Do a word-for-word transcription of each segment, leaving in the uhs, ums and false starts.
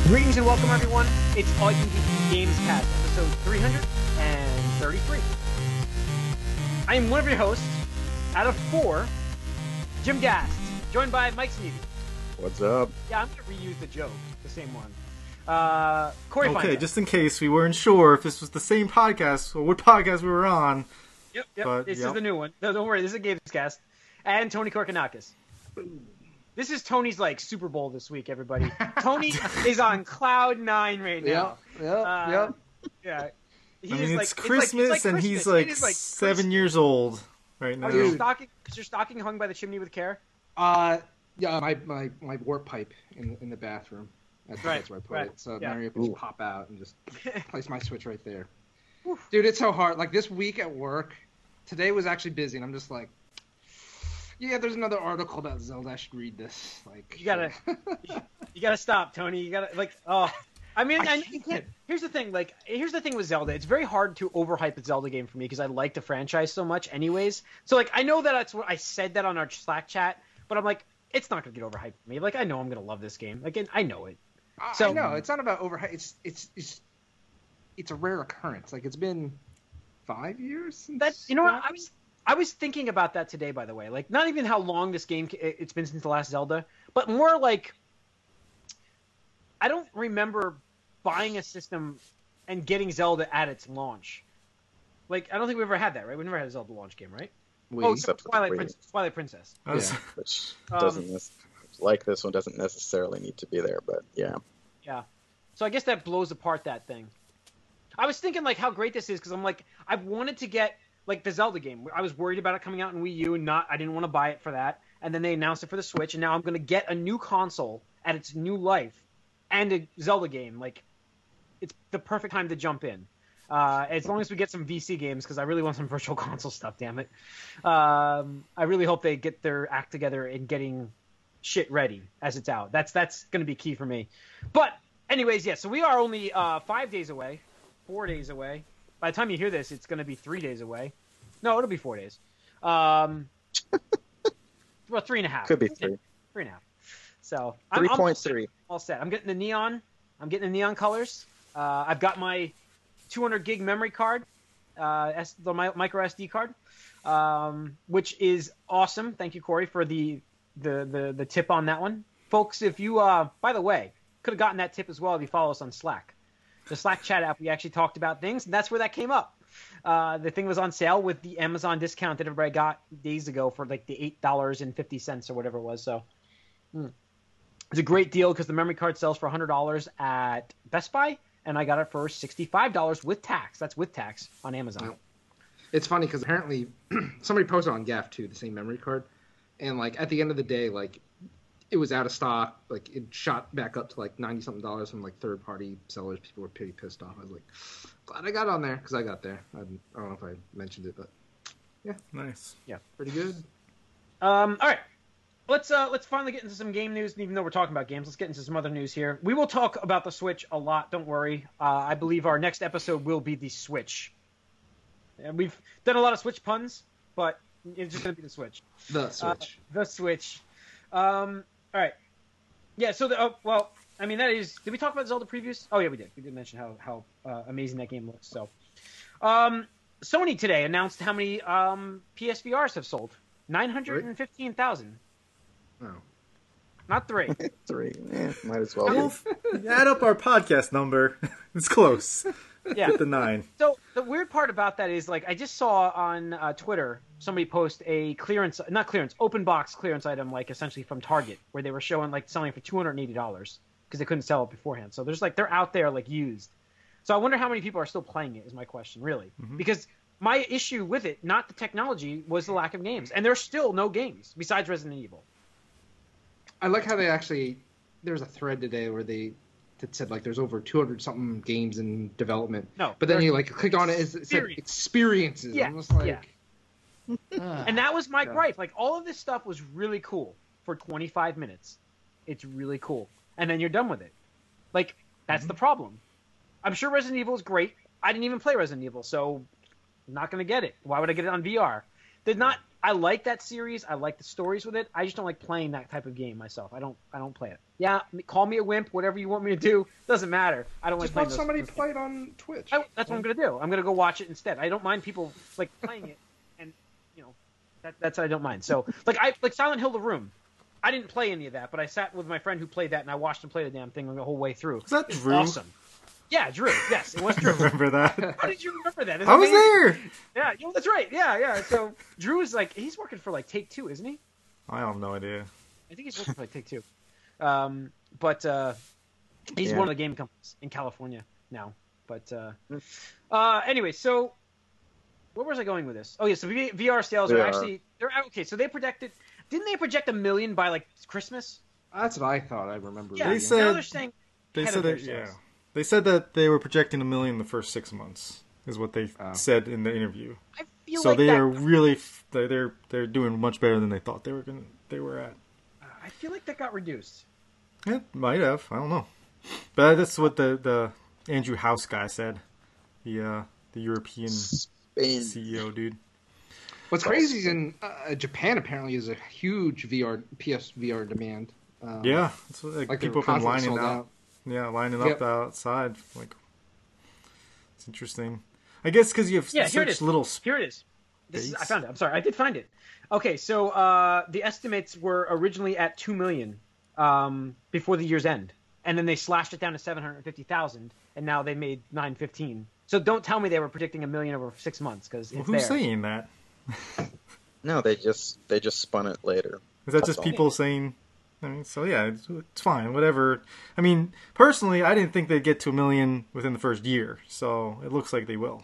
Greetings and welcome, everyone. It's All You Can Geek Games Cast, episode three hundred thirty-three. I am one of your hosts, out of four, Jim Gast, joined by Mike Sneedy. What's up? Yeah, I'm going to reuse the joke, the same one. Uh, Corey Okay, Feinberg. just in case we weren't sure if this was the same podcast or what podcast we were on. Yep, yep. But, this yep. is the new one. No, don't worry, this is a Games Cast. And Tony Korkanakis. This is Tony's, like, Super Bowl this week, everybody. Tony is on cloud nine right now. Yep, yep, Uh, yep. Yeah. He I is mean, like, it's like- Christmas like and Christmas. he's It like, is like seven Christmas. years old right now. Are your Dude. stocking, is your stocking hung by the chimney with care? Uh, yeah, my, my, my warp pipe in in the bathroom. That's, Right, that's where I put right, it. So yeah. Mario can Ooh. just pop out and just place my Switch right there. Dude, it's so hard. Like this week at work, today was actually busy, and I'm just like, yeah, there's another article about Zelda. I should read this. Like, You gotta, you gotta stop, Tony. You gotta like, oh, I mean, I I, you can't. can't. Here's the thing, like, here's the thing with Zelda. It's very hard to overhype a Zelda game for me because I like the franchise so much, anyways. So like, I know that that's what I said that on our Slack chat, but I'm like, it's not gonna get overhyped for me. Like, I know I'm gonna love this game. Like, I know it. I, So- I know it's not about overhype. It's it's it's it's a rare occurrence. Like it's been five years since That you know what? that? I was I was thinking about that today, by the way. Like, not even how long this game it- it's been since the last Zelda, but more like I don't remember buying a system and getting Zelda at its launch. Like, I don't think we ever had that, right? We never had a Zelda launch game, right? We- Oh, except except for the Twilight Wii. Princess. Twilight Princess. I was- Yeah. Which Um, doesn't nec- like this one doesn't necessarily need to be there, but yeah. Yeah. So I guess that blows apart that thing. I was thinking like how great this is because I'm like I wanted to get like the Zelda game. I was worried about it coming out in Wii U and not I didn't want to buy it for that. And then they announced it for the Switch and now I'm going to get a new console at its new life and a Zelda game. Like it's the perfect time to jump in. Uh, as long as we get some V C games because I really want some Virtual Console stuff. Damn it. Um, I really hope they get their act together in getting shit ready as it's out. That's that's going to be key for me. But anyways, yeah. So we are only uh, five days away, four days away. By the time you hear this, it's going to be three days away. No, it'll be four days. Um, well, three and a half. Could be three. Three and a half. So I'm, Three I'm point three. all set. I'm getting the neon. I'm getting the neon colors. Uh, I've got my two hundred gig memory card, uh, S, the mi- micro S D card, um, which is awesome. Thank you, Corey, for the the the, the tip on that one, folks. If you, uh, by the way, could have gotten that tip as well if you follow us on Slack. The Slack chat app, we actually talked about things, and that's where that came up. Uh, the thing was on sale with the Amazon discount that everybody got days ago for like the eight dollars and fifty cents or whatever it was. So hmm. It's a great deal because the memory card sells for one hundred dollars at Best Buy, and I got it for sixty-five dollars with tax. That's with tax on Amazon. Wow. It's funny because apparently somebody posted on Gaff too the same memory card, and like at the end of the day, like it was out of stock. Like it shot back up to like ninety something dollars from like third party sellers. People were pretty pissed off. I was like, glad I got on there because I got there. I, I don't know if I mentioned it, but nice. pretty good. Um, all right, let's uh, let's finally get into some game news. And even though we're talking about games, let's get into some other news here. We will talk about the Switch a lot. Don't worry. Uh, I believe our next episode will be the Switch. And we've done a lot of Switch puns, but it's just gonna be the Switch. The Switch. Uh, the Switch. Um, all right. Yeah. So the oh, well, I mean that is. Did we talk about Zelda previews? Oh yeah, we did. We did mention how how uh, amazing that game looks. So, um, Sony today announced how many um, P S V Rs have sold. Nine hundred and fifteen thousand. oh. Not three. Three. Eh, might as well Well, be. add up our podcast number. It's close. Yeah. With the nine. So the weird part about that is, like, I just saw on uh, Twitter somebody post a clearance, not clearance, open box clearance item, like essentially from Target, where they were showing like selling for two hundred and eighty dollars because they couldn't sell it beforehand. So there's like they're out there like used. So I wonder how many people are still playing it. Is my question really? Mhm. Because my issue with it, not the technology, was the lack of games, and there's still no games besides Resident Evil. I like how they actually. There was a thread today where they that said like there's over two hundred something games in development. No, But then there's- you like click on it, it said Experience. experiences. Yeah, I'm just like, yeah. ah. And that was my Yeah. gripe. Like, all of this stuff was really cool for twenty-five minutes. It's really cool. And then you're done with it. Like, that's Mm-hmm. the problem. I'm sure Resident Evil is great. I didn't even play Resident Evil, so I'm not going to get it. Why would I get it on V R? they're not. I like that series. I like the stories with it. I just don't like playing that type of game myself. I don't. I don't play it. Yeah, call me a wimp. Whatever you want me to do, doesn't matter. I don't Just like watch playing somebody those, those play it on Twitch. I, that's what I'm gonna do. I'm gonna go watch it instead. I don't mind people like playing it, and you know, that, that's what I don't mind. So like I like Silent Hill: The Room. I didn't play any of that, but I sat with my friend who played that, and I watched him play the damn thing the whole way through. Was that It's Drew? Awesome. Yeah, Drew. Yes, it was I Drew. remember that. How did you remember that? That's I was amazing. there. Yeah, you know, that's right. Yeah, yeah. So Drew is like he's working for like Take Two, isn't he? I have no idea. I think he's working for like Take Two. Um, but uh, he's Yeah. one of the game companies in California now. But uh, uh, anyway, so where was I going with this? Oh yeah, so V- VR sales are V R. actually they're okay. So they projected, didn't they project a million by like Christmas? That's what I thought. I remember. Yeah. They reading. said- now they're saying They ahead said of their that, yeah. sales. They said that they were projecting a million the first six months, is what they Oh. said in the interview. I feel So like they that, are really f- they're they're they're doing much better than they thought they were gonna they were at. I feel like that got reduced. It might have. I don't know. But that's what the, the Andrew House guy said. The uh, the European Spain. C E O dude. What's crazy is in uh, Japan apparently is a huge V R P S V R demand. Um, Yeah, that's what, like, like they're people have been constantly lining sold out. out. Yeah, lining Yep. up outside. Like, it's interesting. I guess because you have Yeah, here it such is. little. Sp- Here it is. This is I Base. found it. I'm sorry, I did find it. Okay, so uh, the estimates were originally at two million um, before the year's end, and then they slashed it down to seven hundred fifty thousand, and now they made nine fifteen. So don't tell me they were predicting a million over six months because it's well, who's there. saying that? No, they just they just spun it later. Is that just That's all. people saying? I mean, so yeah, it's, it's fine, whatever. I mean, personally, I didn't think they'd get to a million within the first year, so it looks like they will.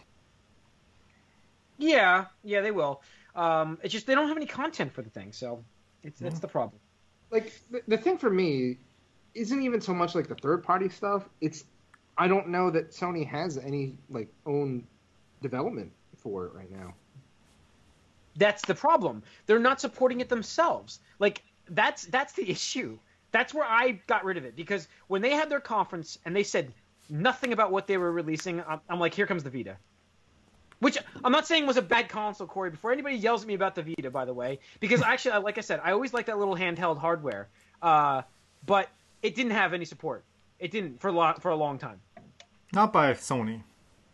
Yeah, yeah, they will. Um, it's just they don't have any content for the thing, so it's that's the problem. Like the, the thing for me isn't even so much like the third party stuff. It's I don't know that Sony has any like own development for it right now. That's the problem. They're not supporting it themselves. Like that's that's the issue. That's where I got rid of it because when they had their conference and they said nothing about what they were releasing, I'm, I'm like, here comes the Vita. Which I'm not saying was a bad console, Corey. Before anybody yells at me about the Vita, by the way, because actually, like I said, I always like that little handheld hardware. Uh, but it didn't have any support. It didn't for a long, for a long time. Not by Sony.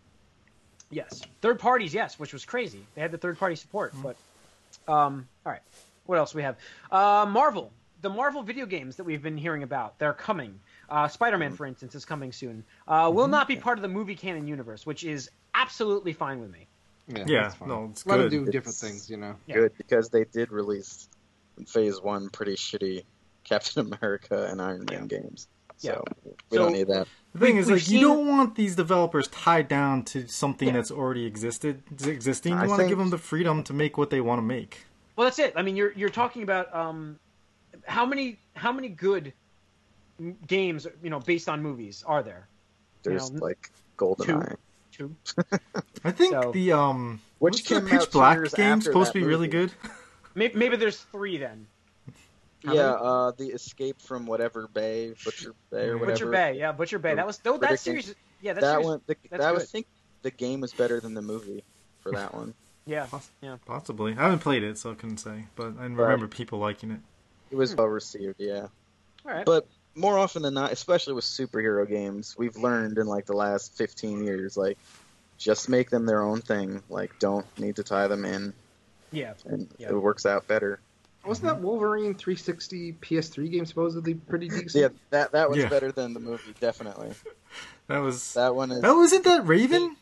Yes, third parties, yes, which was crazy. They had the third party support, but um, all right. What else we have? Uh, Marvel, the Marvel video games that we've been hearing about, they're coming. Uh, Spider-Man, for instance, is coming soon. Uh, will not be part of the movie canon universe, which is absolutely fine with me. Yeah, Yeah, that's fine. no, it's Let them good. do It's- different things, you know. Yeah. Good because they did release in Phase One pretty shitty Captain America and Iron Man games. So we So- don't need that. The thing We- is, we've like, you seen- don't want these developers tied down to something Yeah. that's already existed, existing. You I want to think- give them the freedom to make what they want to make. Well, that's it. I mean, you're you're talking about um, how many how many good m- games, you know, based on movies are there? There's know, like GoldenEye, Two. I think So- the um, which what's the came out Pitch two Black years game after supposed that to be really movie. good. Maybe, maybe there's three then. How Yeah, many? uh, the Escape from whatever Bay, Butcher Bay or whatever. Butcher Bay, yeah, Butcher Bay. That was though that Predicting- series. Yeah, that, That series, one, the, that's that I good. would think the game was better than the movie for that one. Yeah, Poss- yeah. Possibly. I haven't played it, so I couldn't say. But I remember people liking it. It was Hmm. well received, yeah. All right. But more often than not, especially with superhero games, we've learned in like the last fifteen years, like just make them their own thing. Like don't need to tie them in, yeah. and Yeah. it works out better. Wasn't that Wolverine three sixty P S three game supposedly pretty decent? Yeah, that that was Yeah. better than the movie, definitely. That was. That one is. Oh, isn't that Raven?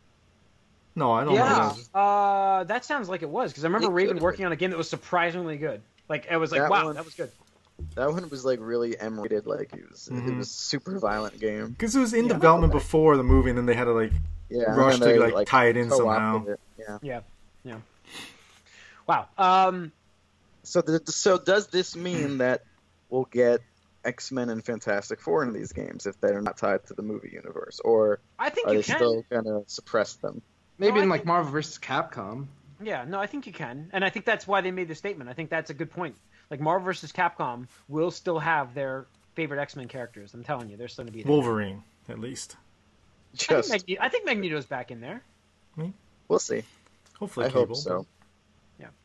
No, I don't know. Yeah, That. uh, that sounds like it was because I remember It Raven could've working on a game that was surprisingly good. Like it was like, That wow, one- that was good. That one was like really M-rated. Like it was, it Mhm. was a super violent game. Because it was in Yeah. development before the movie, and then they had to like Yeah, rush and to then they, like, tie it in somehow. co-opted it. Yeah. Yeah, yeah. Wow. Um, So, the, so does this mean that we'll get X-Men and Fantastic Four in these games if they're not tied to the movie universe, or I think are you they can. still gonna suppress them? Maybe No, I in like think- Marvel versus Capcom. Yeah, no, I think you can, and I think that's why they made the statement. I think that's a good point. Like Marvel versus Capcom will still have their favorite X-Men characters. I'm telling you, they're still going to be there. Wolverine, at least. I Just think, Magneto, I think Magneto's back in there. we'll see. Hopefully, I Cable. hope so. Yeah.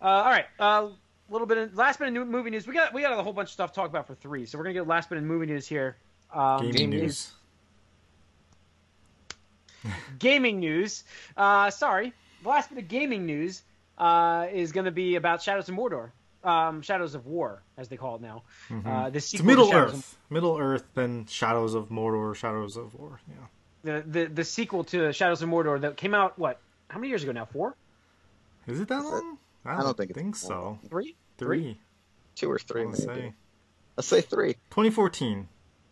Uh, all right. A uh, little bit of last bit of new movie news. We got we got a whole bunch of stuff to talk about for three, so we're gonna get last bit of movie news here. Um, Gaming news. Gaming news. Uh, sorry, the last bit of gaming news uh, is going to be about Shadows of Mordor, um, Shadows of War, as they call it now. Mm-hmm. Uh, the It's sequel Middle to Shadows Earth, of, Middle Earth, then Shadows of Mordor, Shadows of War. Yeah. the, the the sequel to Shadows of Mordor that came out what? How many years ago now? Four, Is it that long? I don't, I don't think it's think that so. long. three, Three. Two or three, I maybe. wanna say. Let's say three. twenty fourteen.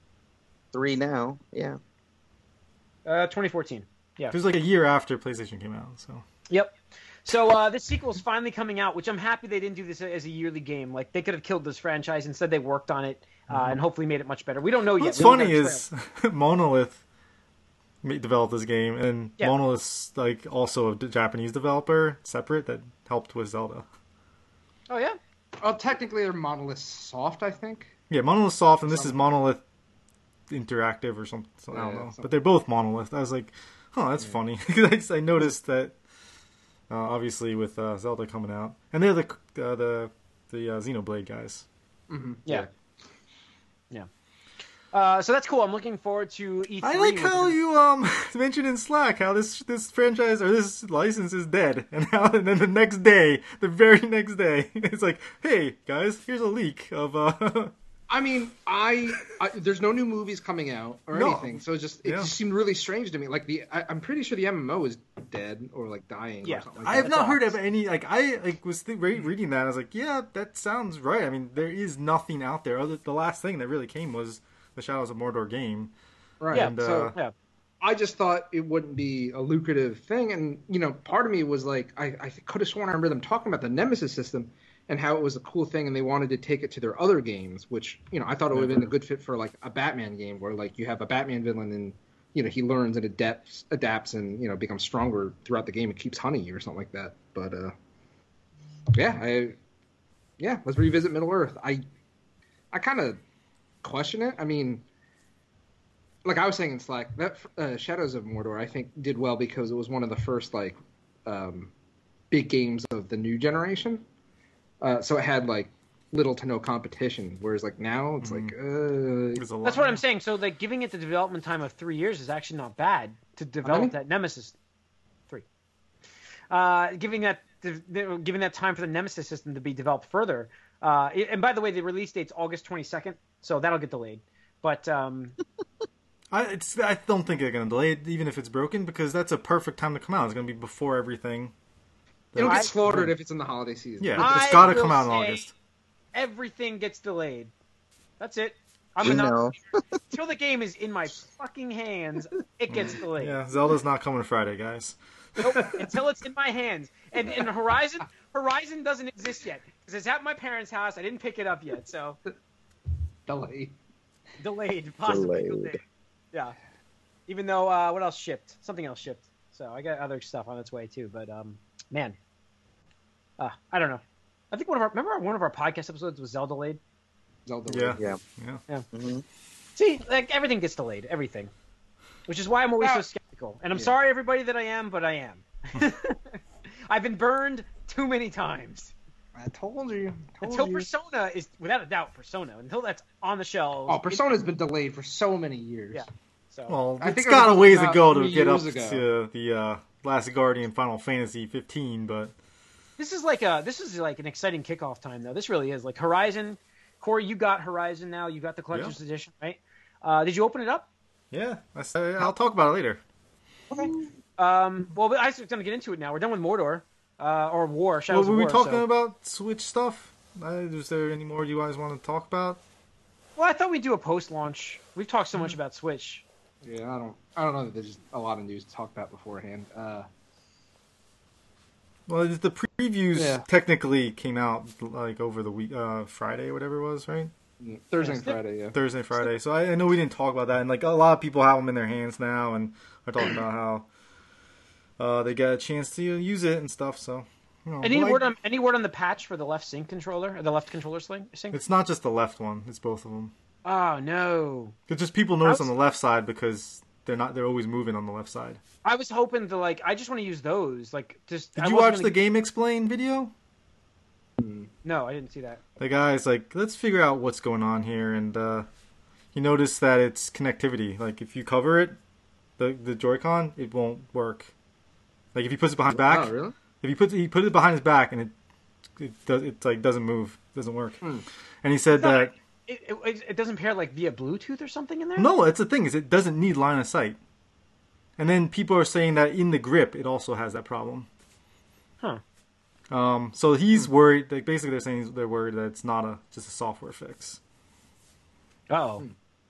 Three now. Yeah. uh, twenty fourteen. Yeah. It was like a year after PlayStation came out. So. Yep. So uh, this sequel is finally coming out, which I'm happy they didn't do this as a yearly game. Like they could have killed this franchise. Instead, they worked on it uh, and hopefully made it much better. We don't know yet. What's We only funny got a is Monolith ma- developed this game, and Yeah. Monolith's like also a d- Japanese developer, separate, that helped with Zelda. trailer. Oh yeah. Well, technically they're Monolith Soft, I think. Yeah, Monolith Soft, and this is Some- Monolith Interactive or something. So I don't Yeah, know, something. but they're both Monolith. I was like, huh, that's funny. Because I I noticed that uh, obviously with uh, Zelda coming out, and they're the uh, the the uh, Xenoblade guys. Mm-hmm. Yeah. Yeah. Uh, so that's cool. I'm looking forward to E three. I like which how is- you um mentioned in Slack how this this franchise or this license is dead, and how and then the next day, the very next day, it's like, hey guys, here's a leak of uh. I mean, I, I there's no new movies coming out or No. anything, so it just it Yeah. just seemed really strange to me. Like the, I, I'm pretty sure the M M O is dead or like dying. Yeah. or something like I have that. not heard of any like I like was th- re- reading that. I was like, yeah, that sounds right. I mean, there is nothing out there. Other the last thing that really came was the Shadows of Mordor game. Right. Yeah. and, so uh, yeah. I just thought it wouldn't be a lucrative thing, and you know, part of me was like, I, I could have sworn I remember them talking about the Nemesis system and how it was a cool thing, and they wanted to take it to their other games, which you know, I thought it would have been a good fit for like a Batman game where like you have a Batman villain and you know he learns and adapts, adapts, and you know becomes stronger throughout the game and keeps hunting you or something like that. But uh, yeah, I yeah, let's revisit Middle Earth. I I kind of question it. I mean. Like I was saying in Slack, that uh, Shadows of Mordor, I think, did well because it was one of the first like um, big games of the new generation. Uh, so it had like little to no competition. Whereas like now, it's like uh, There's a lot. That's what I'm saying. So like giving it the development time of three years is actually not bad to develop many? that Nemesis. Three. Uh, giving that giving that time for the Nemesis system to be developed further. Uh, and by the way, the release date's August twenty-second, so that'll get delayed. But um, I, it's, I don't think they're going to delay it, even if it's broken, because that's a perfect time to come out. It's going to be before everything. it'll I- get slaughtered if it's in the holiday season. Yeah, I it's got to will come out in say- August. everything gets delayed. That's it. I'm We not know. until the game is in my fucking hands. It gets delayed. Yeah, Zelda's not coming Friday, guys. Nope, until it's in my hands. And and Horizon Horizon doesn't exist yet because it's at my parents' house. I didn't pick it up yet, so Delay. delayed, possibly Delayed. delayed. Yeah. Even though uh, what else shipped? Something else shipped. So I got other stuff on its way too. But um, man, uh, I don't know. I think one of our remember one of our podcast episodes was Zelda delayed. Zelda. Yeah. Yeah. Yeah. hmm See, like everything gets delayed, everything, which is why I'm always so Well, skeptical. And I'm yeah. sorry, everybody, that I am, but I am. I've been burned too many times. I told you. Told Until you. Persona is, without a doubt, Persona. Until that's on the shelves. Oh, Persona's been delayed for so many years. Yeah. So Well, I it's think it got a was ways to about go to three get up years ago. to the uh, Last Guardian Final Fantasy fifteen, but this is like a this is like an exciting kickoff time, though. This really is like Horizon. Corey, you got Horizon now. You got the collector's edition, right? Uh, did you open it up? yeah, I say, I'll talk about it later. Um, well, I was going to get into it now. We're done with Mordor, uh, or War, Well, Shadows were of we War. talking so- about Switch stuff? Uh, is there any more you guys want to talk about? Well, I thought we'd do a post-launch. We've talked so much about Switch. Yeah, I don't. I don't know that there's a lot of news to talk about beforehand. Uh, Well, the previews Yeah. technically came out like over the week, uh, Friday or whatever it was, right? Thursday Yes, and Friday. Yeah. Thursday, Friday. So I, I know we didn't talk about that, and like a lot of people have them in their hands now, and are talking about how uh, they got a chance to use it and stuff. So, you know, Any well, I- word on any word on the patch for the left sync controller, or the left controller sling? sync? It's not just the left one; it's both of them. Oh no! Because just people notice I was- on the left side because they're not they're always moving on the left side. I was hoping to like. I just want to use those. Like, just. Did I you wasn't watch gonna- the Game Explain video? Hmm. No, I didn't see that. The guy's like, let's figure out what's going on here, and uh, he noticed that it's connectivity. Like, if you cover it, the the Joy-Con, it won't work. Like, if he puts it behind his back, Oh, really? if he puts he put it behind his back and it it does it like doesn't move, doesn't work. Hmm. And he said No, that It, it, it doesn't pair like via Bluetooth or something in there? no, it's the thing is it doesn't need line of sight. And then people are saying that in the grip, it also has that problem. Huh. Um, so he's worried. Like basically, they're saying they're worried that it's not a just a software fix. Oh.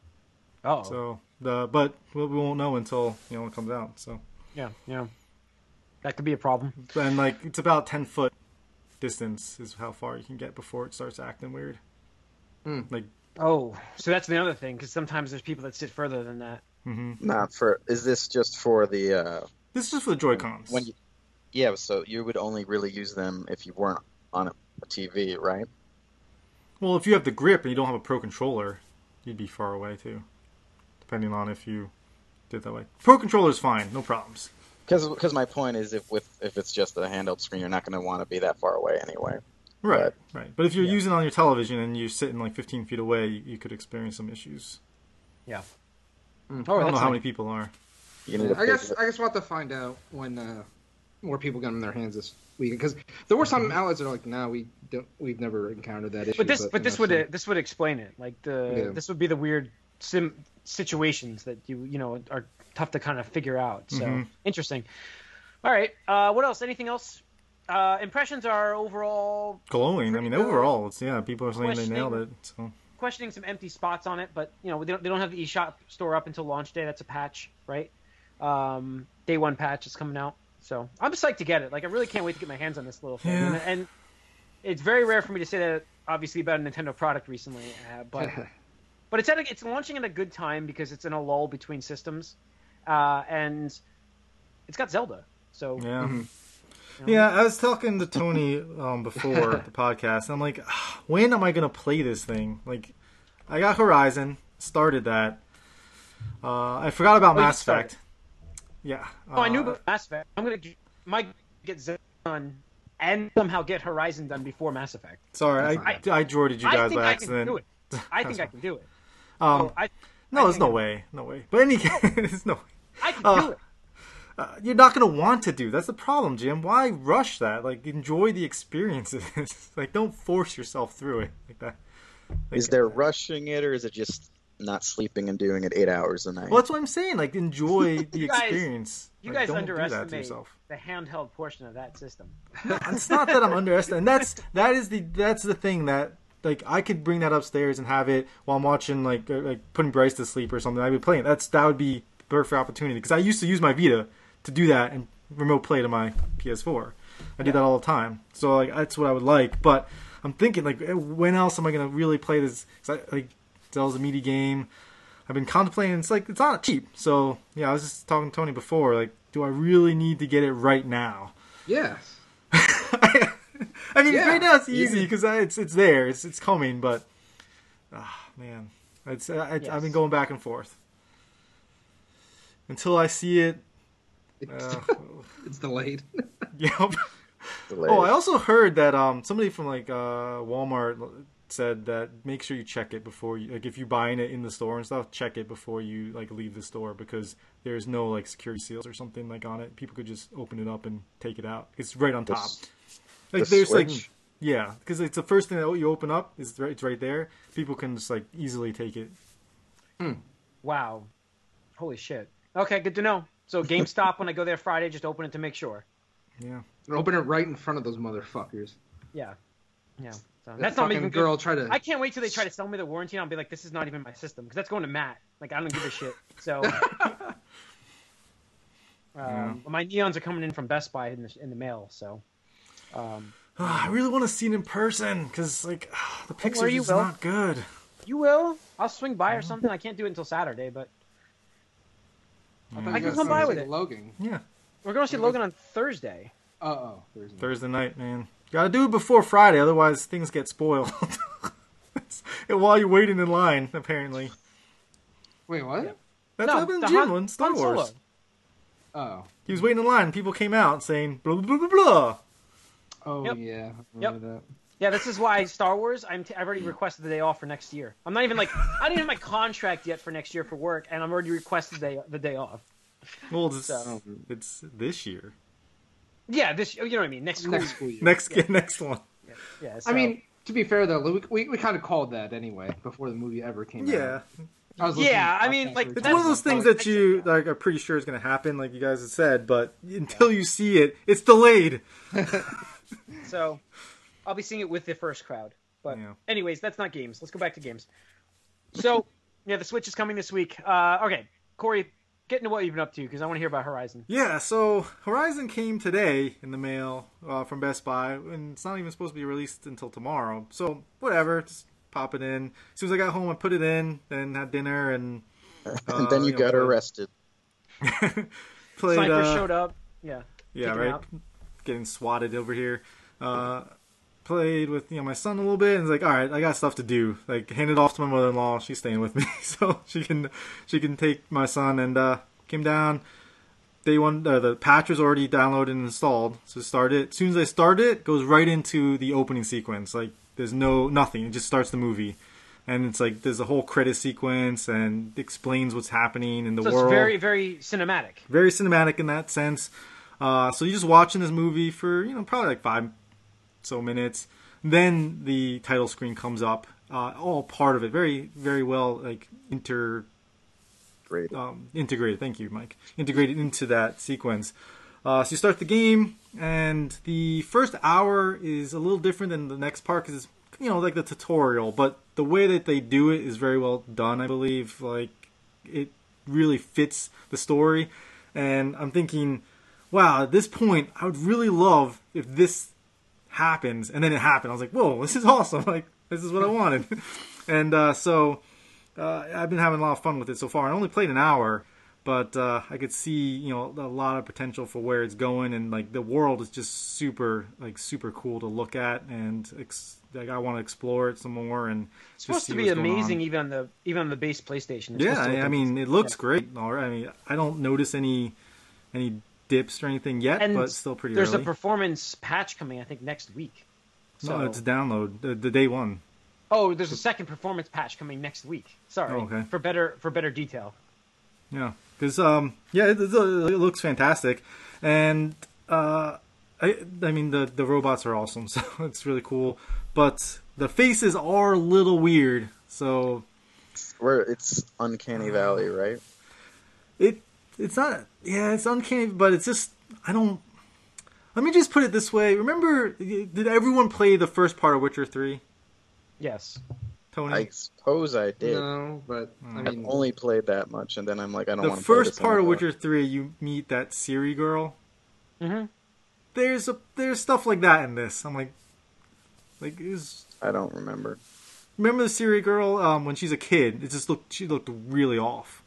Oh. So the but we we won't know until you know it comes out. So yeah, yeah. That could be a problem. and like it's about ten foot distance is how far you can get before it starts acting weird. Hmm. Like Oh, so that's the other thing, because sometimes there's people that sit further than that. mm-hmm. Not for. Is this just for the? Uh, This is just for the Joy Cons. when you, yeah, so you would only really use them if you weren't on a T V, right? Well, if you have the grip and you don't have a Pro controller, you'd be far away too, depending on if you did that way. Pro controller's fine, no problems. Because my point is, if with if it's just a handheld screen, you're not going to want to be that far away anyway. Right, But- right. But if you're Yeah. using it on your television and you're sitting like fifteen feet away, you, you could experience some issues. Yeah. Hmm. Oh, I don't know that's how nice. many people are. You need Yeah, a I big- guess I guess we'll have to find out when uh, more people get them in their hands this weekend. Because there were some outlets that are like, "No, we don't. We've never encountered that issue." But this, but you this know, would so- this would explain it. Like the Yeah. this would be the weird sim situations that you you know are tough to kind of figure out. So Mhm. interesting. All right. Uh, what else? Anything else? Uh, impressions are overall Glowing. I mean, Pretty good. overall, it's yeah. People are saying they Questioning. nailed it. So questioning some empty spots on it, but you know they don't, they don't have the eShop store up until launch day. That's a patch, right? Um, day one patch is coming out, so I'm psyched to get it. Like I really can't wait to get my hands on this little thing. Yeah. And, and it's very rare for me to say that, obviously, about a Nintendo product recently, uh, but but it's at a, it's launching at a good time because it's in a lull between systems, uh, and it's got Zelda. So yeah. Mhm. you know, Yeah, I was talking to Tony um, before the podcast. And I'm like, "Ah, when am I gonna play this thing? Like, I got Horizon, started that. Uh, I forgot about Oh, you Mass started. Effect. Yeah. Oh, I knew uh, about Mass Effect. I'm gonna get- might get Zelda done and somehow get Horizon done before Mass Effect. Sorry, I, That's I droided you I guys think by I accident. can do it. I think I can do it. Um, Oh, I, no, I there's think no I- way, no way. But any case, there's no way. I can Uh, do it. Uh, you're not gonna want to do. That's the problem, Jim. Why rush that? Like, enjoy the experience of this. Like, don't force yourself through it like that. Like, Is there rushing it, or is it just not sleeping and doing it eight hours a night? Well, that's what I'm saying. Like, enjoy the You guys- experience. You Like, guys don't do that to underestimate yourself. the handheld portion of that system. It's not that I'm underestimating. That's that is the that's the thing that like I could bring that upstairs and have it while I'm watching like uh, like putting Bryce to sleep or something. I'd be playing. That's that would be the perfect opportunity because I used to use my Vita to do that and remote play to my P S four. I did that all the time. So like that's what I would like. But I'm thinking like when else am I gonna really play this? 'Cause I, like Zelda's a meaty game. I've been contemplating. It's like it's not cheap. So yeah, I was just talking to Tony before. Like, do I really need to get it right now? Yes. I mean, Yeah. right now it's Yeah. easy because it's it's there, it's it's coming, but ah man, it's I, Yes. I've been going back and forth until I see it. It's, Uh, it's delayed. yep. Delayed. Oh, I also heard that um somebody from like uh Walmart said that make sure you check it before you like if you're buying it in the store and stuff, check it before you like leave the store because there's no like security seals or something like on it. People could just open it up and take it out. It's right on The top. s- Like the there's like Switch? yeah, because it's the first thing that you open up. It's right, it's right there. People can just like easily take it. Wow. Holy shit. Okay, good to know. So GameStop, when I go there Friday, just open it to make sure. Yeah, Open it right in front of those motherfuckers. Yeah. Yeah. So That that's not fucking even girl good. tried to. I can't wait till they try to sell me the warranty and I'll be like, this is not even my system. Because that's going to Matt. Like, I don't give a shit. So. um, My Neons are coming in from Best Buy in the, in the mail, so. Um, Ah, I really want to see it in person because like ah, the pictures you is will. not good. you will? I'll swing by or something. I can't do it until Saturday, but I can come by with it. Logan. Yeah, we're going to see Logan on Thursday. Oh, oh, Thursday. Thursday night, man. Got to do it before Friday, otherwise things get spoiled. And while you're waiting in line, apparently. Wait, what? That's No, what happened the in Jim Han- on Star Han Wars. Solo. Oh. He was waiting in line, and people came out saying blah blah blah blah blah. Oh Yep. yeah. I remember that. Yeah, this is why Star Wars. I'm t- I've already requested the day off for next year. I'm not even like I don't even have my contract yet for next year for work, and I'm already requested the day the day off. Well, it's, So- it's this year. Yeah, this you know what I mean. Next school. Next school year. Next next one. Yeah. yeah I so- mean, to be fair though, we we, we kind of called that anyway before the movie ever came out. Yeah. I was listening Yeah, to I mean, podcasts like, where It's we one of talked those about things it. that you like are pretty sure is going to happen, like you guys have said, but until you see it, it's delayed. So, I'll be seeing it with the first crowd. But, Yeah. anyways, that's not games. Let's go back to games. So, yeah, the Switch is coming this week. Uh, okay, Corey, get into what you've been up to because I want to hear about Horizon. Yeah, so Horizon came today in the mail uh, from Best Buy, and it's not even supposed to be released until tomorrow. So whatever, just pop it in. As soon as I got home, I put it in, then had dinner, and and then Uh, you you know, got played- arrested. played. Sniper uh, showed up. Yeah. Yeah, Take him right. out. Getting swatted over here. Uh, played with you know my son a little bit, and it's like, all right, I got stuff to do. Like, handed off to my mother-in-law. She's staying with me, so she can she can take my son. And uh, came down. Day one, uh, the patch was already downloaded and installed. So start it. As soon as I start it, it goes right into the opening sequence. Like, there's no nothing. It just starts the movie. And it's like there's a whole credit sequence and explains what's happening in the So world. it's very, very cinematic. Very cinematic in that sense. Uh, so you're just watching this movie for, you know, probably like five so minutes. Then the title screen comes up. Uh, all part of it. Very, very well, like, inter Great. um, integrated. Thank you, Mike. Integrated into that sequence. Uh, so you start the game, and the first hour is a little different than the next part because it's, you know, like the tutorial. But the way that they do it is very well done, I believe. Like, it really fits the story. And I'm thinking, wow, at this point, I would really love if this happens. And then it happened. I was like, whoa, this is awesome. Like, this is what I wanted. and uh, so uh, I've been having a lot of fun with it so far. I only played an hour, but uh, I could see, you know, a lot of potential for where it's going. And, like, the world is just super, like, super cool to look at. And, ex- like, I want to explore it some more. And It's supposed to be amazing even on the even on the base PlayStation. It's Yeah, supposed to I, I look mean, amazing. it looks Yeah. great. All right. I mean, I don't notice any any dips or anything yet, And but it's still pretty There's early. a performance patch coming, I think, next week. So, No, it's download the, the day one. oh, there's a second performance patch coming next week. Sorry, Oh, okay. for better for better detail. Yeah, because um, yeah, it, it, it looks fantastic, and uh, I I mean the the robots are awesome, so it's really cool. But the faces are a little weird, so Where it's Uncanny Valley, right? it it's not yeah it's uncanny, but it's just I don't. Let me just put it this way. Remember, did everyone play the first part of Witcher three? Yes. Tony? I suppose I did. No, but I I've mean, only played that much, and then I'm like, I don't the want to play first this part of anymore. Witcher three, you meet that Ciri girl. Mm-hmm. There's a there's stuff like that in this. I'm like, like is I don't remember. remember the Ciri girl um, when she's a kid? It just looked she looked really off.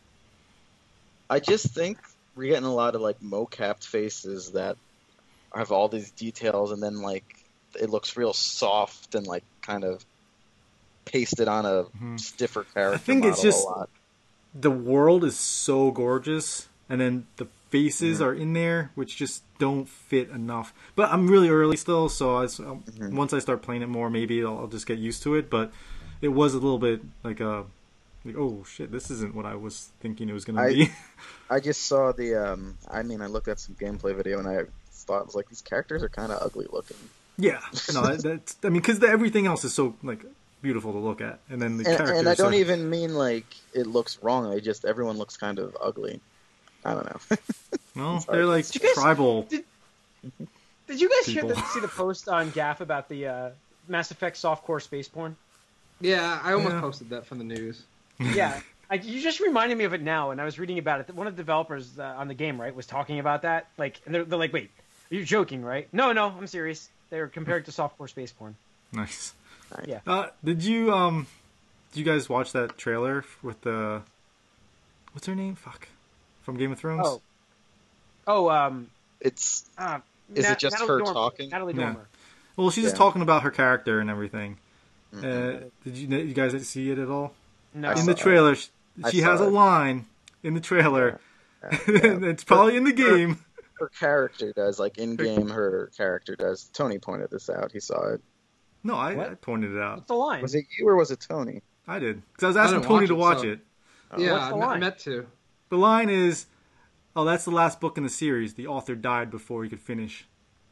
I just think we're getting a lot of like mo-capped faces that have all these details, and then like it looks real soft and like kind of pasted on a Mhm. stiffer character. I think it's model just- a lot. The world is so gorgeous, and then the faces Mhm. are in there which just don't fit enough. But I'm really early still, so I, um, Mhm. once I start playing it more, maybe I'll, I'll just get used to it. But it was a little bit like a like oh shit, this isn't what I was thinking it was gonna I- be. I just saw the. Um, I mean, I looked at some gameplay video, and I thought it was like these characters are kind of ugly looking. Yeah, no, that, that's I mean, because everything else is so like beautiful to look at, and then the And, characters. and I don't are- even mean like it looks wrong. I just everyone looks kind of ugly. I don't know. No, Sorry. they're like Did you guys- tribal. Did you guys hear People. the, see the post on Gaff about the uh, Mass Effect softcore space porn? yeah, I almost Yeah. posted that from the news. Yeah, I, you just reminded me of it now, and I was reading about it. One of the developers uh, on the game, right, was talking about that. Like, and they're, they're like, "Wait, are you joking, right?" No, no, I'm serious. They were compared to softcore space porn. Nice. Yeah. Uh, did you um, did you guys watch that trailer with the what's her name? Fuck, from Game of Thrones. Oh, oh, um, It's uh, Is it Nat- just Natalie her Dormer. talking? Natalie Yeah. Dormer. Well, she's just Yeah. talking about her character and everything. mhm. Uh, did you you guys see it at all? No, I In saw the it. trailer, she, I she saw has a it. line in the trailer. Yeah, yeah. It's probably in the game. Her character does, like in game, her character does. Tony pointed this out. He saw it. No, I, What? I pointed it out. What's the line? Was it you or was it Tony? I did. Because I was I asking didn't Tony watch to it, watch so- it. Yeah, What's the I, me- I line? meant to. The line is, oh, that's the last book in the series. The author died before he could finish.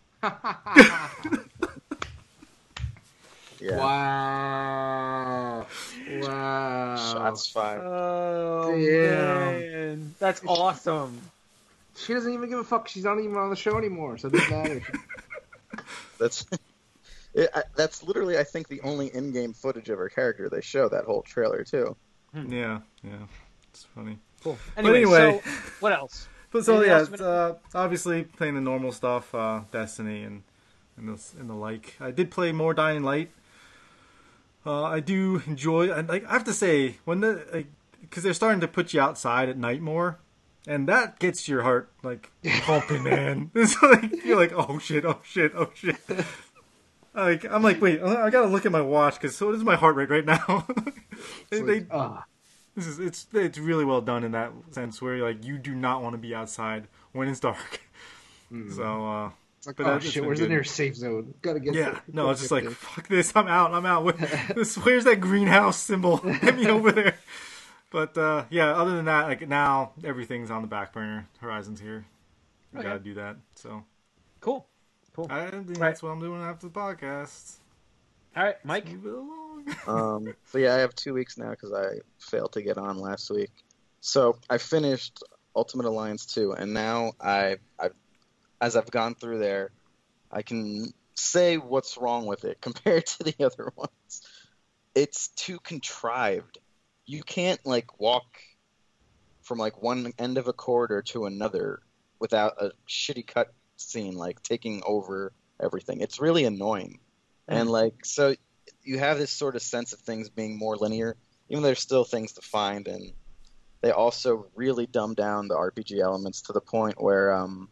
Yeah. Wow. Wow. Shots fired. Oh Damn. man, that's awesome. She doesn't even give a fuck. She's not even on the show anymore, so it doesn't matter. That's it, I, that's literally, I think, the only in-game footage of her character they show. That whole trailer too. Yeah, yeah. It's funny. Cool. Anyway, anyway. so what else? But so Anything yeah, else it's, uh, obviously playing the normal stuff, uh, Destiny and and the, and the like. I did play more Dying Light. Uh, I do enjoy, and like I have to say, when the like, because they're starting to put you outside at night more, and that gets your heart like pumping, man. It's like you're like, oh shit, oh shit, oh shit. Like I'm like, wait, I gotta look at my watch because so is my heart rate right now. they, It's they, like, ah. this is it's it's really well done in that sense where like you do not want to be outside when it's dark. Mm. So uh, It's like, but oh that- it's shit, been where's the good. nearest safe zone? Gotta get yeah, there. no, Gotta it's just get like there. fuck this, I'm out, I'm out. Where, this, where's that greenhouse symbol? Get me over there. But uh, yeah, other than that, like now everything's on the back burner. Horizon's here. We Okay. gotta do that. So Cool. Cool. I think Right. that's what I'm doing after the podcast. All right, Mike. Move it along. Um, so yeah, I have two weeks now because I failed to get on last week. So I finished Ultimate Alliance two, and now I, I've, as I've gone through there, I can say what's wrong with it compared to the other ones. It's too contrived. You can't like walk from like one end of a corridor to another without a shitty cut scene like taking over everything. It's really annoying. And like so you have this sort of sense of things being more linear, even though there's still things to find, and they also really dumb down the R P G elements to the point where um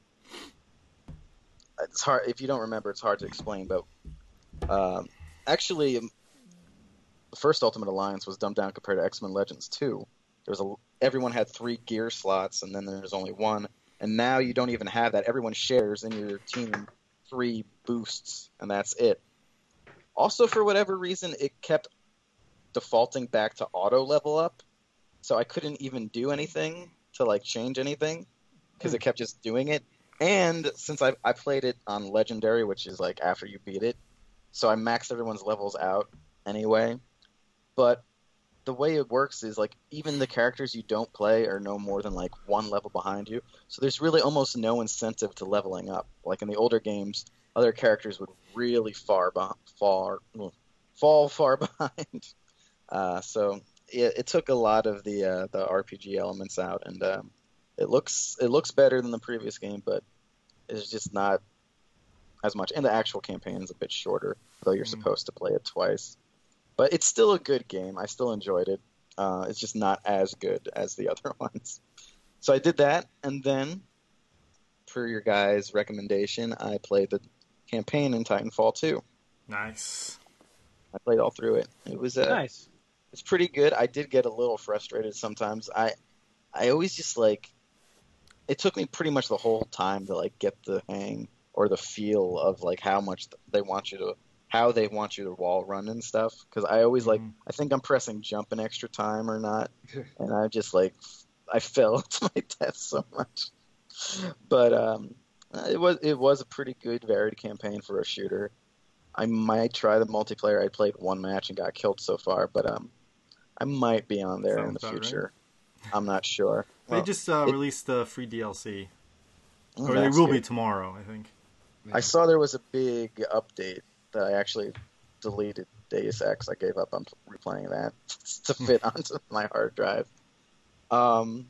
it's hard if you don't remember, it's hard to explain, but um actually um, the first Ultimate Alliance was dumbed down compared to X-Men Legends two. There was a everyone had three gear slots, and then there's only one, and now you don't even have that. Everyone shares in your team three boosts, and that's it. Also, for whatever reason, it kept defaulting back to auto level up, so I couldn't even do anything to like change anything because it kept just doing it. And since I I played it on Legendary, which is like after you beat it, so I maxed everyone's levels out anyway. But the way it works is like even the characters you don't play are no more than like one level behind you, so there's really almost no incentive to leveling up. Like in the older games, other characters would really far be- far fall far behind. Uh, so it, it took a lot of the uh, the R P G elements out, and um, it looks it looks better than the previous game, but it's just not as much. And the actual campaign is a bit shorter, though you're Mm. supposed to play it twice. But it's still a good game. I still enjoyed it. Uh, it's just not as good as the other ones. So I did that, and then, per your guys' recommendation, I played the campaign in Titanfall two. Nice. I played all through it. It was uh, Nice. it's pretty good. I did get a little frustrated sometimes. I I always just like it took me pretty much the whole time to like get the hang or the feel of like how much they want you to how they want you to wall run and stuff, because I always like Mhm. I think I'm pressing jump an extra time or not, and I just like I fell to my death so much. But um, it was it was a pretty good varied campaign for a shooter. I might try the multiplayer. I played one match and got killed so far, but um, I might be on there in Sounds the about future. I'm not sure. They Well, just uh, it- released the free D L C, oh, or they that's will good. be tomorrow, I think. I saw there was a big update that I actually deleted Deus Ex. I gave up on replaying that to fit onto my hard drive. Um,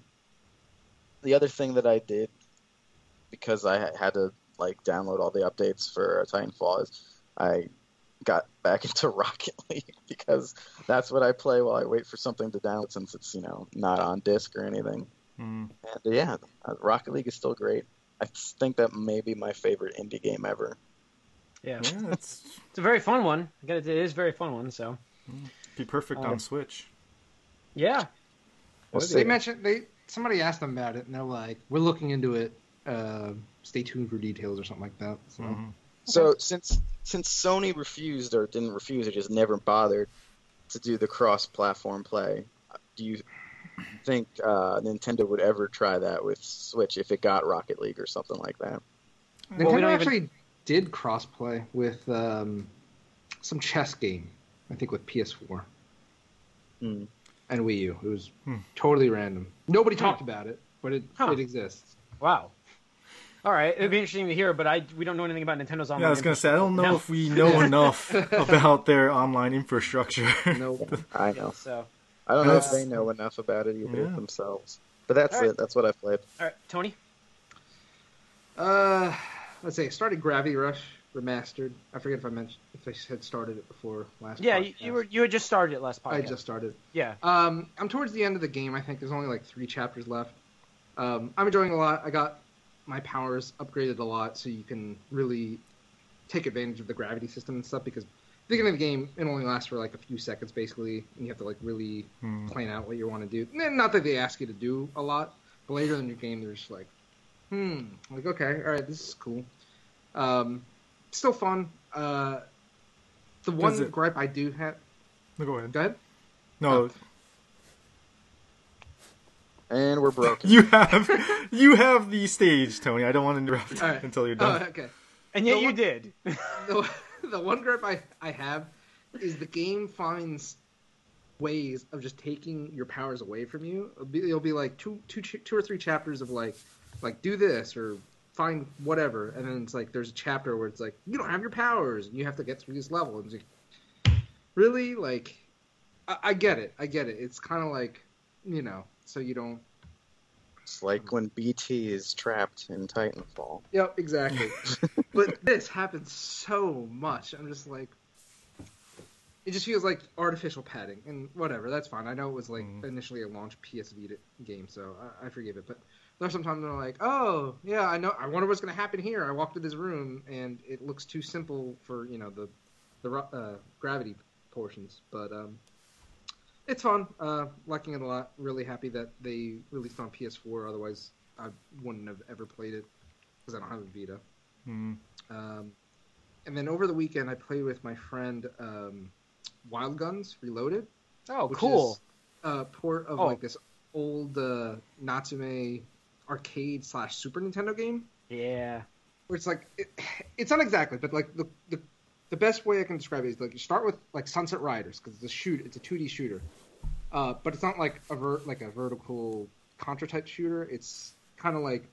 the other thing that I did, because I had to like download all the updates for Titanfall, is I got back into Rocket League because that's what I play while I wait for something to download, since it's, you know, not on disc or anything. Mm. And yeah, uh, Rocket League is still great. I think that may be my favorite indie game ever. Yeah. Yeah, it's It's a very fun one. I gotta- It is a very fun one. So be perfect Um, on Switch. yeah. We'll They see. mentioned they somebody asked them about it, and they're like, "We're looking into it. Uh, stay tuned for details or something like that." So Mhm. So since since Sony refused or didn't refuse or just never bothered to do the cross-platform play, do you think uh, Nintendo would ever try that with Switch if it got Rocket League or something like that? Nintendo Well, we don't actually even- did crossplay with um, some chess game, I think with P S four Hmm. and Wii U. It was Hmm. totally random. Nobody talked about it, but it, Huh. it exists. Wow. All right, it'd be interesting to hear, but I we don't know anything about Nintendo's online. Yeah, I was gonna say I don't know No. if we know enough about their online infrastructure. No, I know. So, I don't know if That's- they know enough about it either Yeah. themselves. But that's All right. it. That's what I've played. all right, Tony. uh, let's say I started Gravity Rush Remastered. I forget if I mentioned if I had started it before last. Yeah, you, podcast. you were you had just started it last podcast. I just started. Yeah. Um, I'm towards the end of the game. I think there's only like three chapters left. Um, I'm enjoying it a lot. I got my powers upgraded a lot, so you can really take advantage of the gravity system and stuff. Because at the beginning of the game, it only lasts for like a few seconds, basically, and you have to like really Hmm. plan out what you want to do. And not that they ask you to do a lot, but later in your game, there's like, hmm, like okay, all right, this is cool. Um, still fun. Uh, the one Does it- gripe I do have. No, go ahead. Go ahead. No, And we're broken. you have you have the stage, Tony. I don't want to interrupt All right. until you're Oh, done. okay. And yet The you one- did. the, the one gripe I, I have is the game finds ways of just taking your powers away from you. It'll be, it'll be like two, two, ch- two or three chapters of like, like do this or find whatever, and then it's like there's a chapter where it's like you don't have your powers and you have to get through this level. And it's like, really, like, I, I get it, I get it. It's kind of like, you know, so you don't. It's like when B T is trapped in Titanfall. Yep, exactly. But this happens so much. I'm just like, it just feels like artificial padding, and whatever. That's fine. I know it was like Mhm. initially a launch P S Vita game, so I, I forgive it. But there's sometimes they're like, oh yeah, I know. I wonder what's going to happen here. I walked to this room, and it looks too simple for you know the the ru- uh, gravity portions. But um, it's fun. Uh, liking it a lot. Really happy that they released on P S four. Otherwise, I wouldn't have ever played it because I don't have a Vita. Hmm. Um, and then over the weekend, I played with my friend um, Wild Guns Reloaded. Oh, which cool. Is a port of Oh. like this old uh, Natsume arcade slash Super Nintendo game. Yeah. Where it's like it, it's not exactly, but like the, the the best way I can describe it is like you start with like Sunset Riders because it's a shoot, it's a two D shooter, uh, but it's not like a ver- like a vertical Contra type shooter. It's kind of like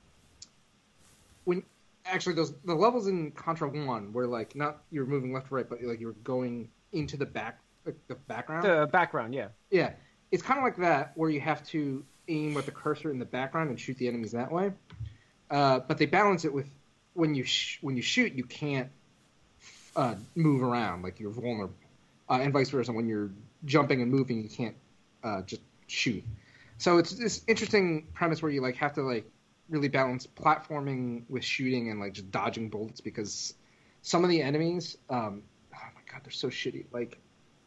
when actually those the levels in Contra One where like not you're moving left to right, but like you're going into the back like the background. The background, yeah. Yeah, it's kind of like that where you have to aim with the cursor in the background and shoot the enemies that way. Uh, but they balance it with when you sh- when you shoot, you can't uh, move around like you're vulnerable, uh, and vice versa. When you're jumping and moving, you can't uh, just shoot. So it's this interesting premise where you like have to like really balance platforming with shooting and like just dodging bullets because some of the enemies, um, oh my god, they're so shitty. Like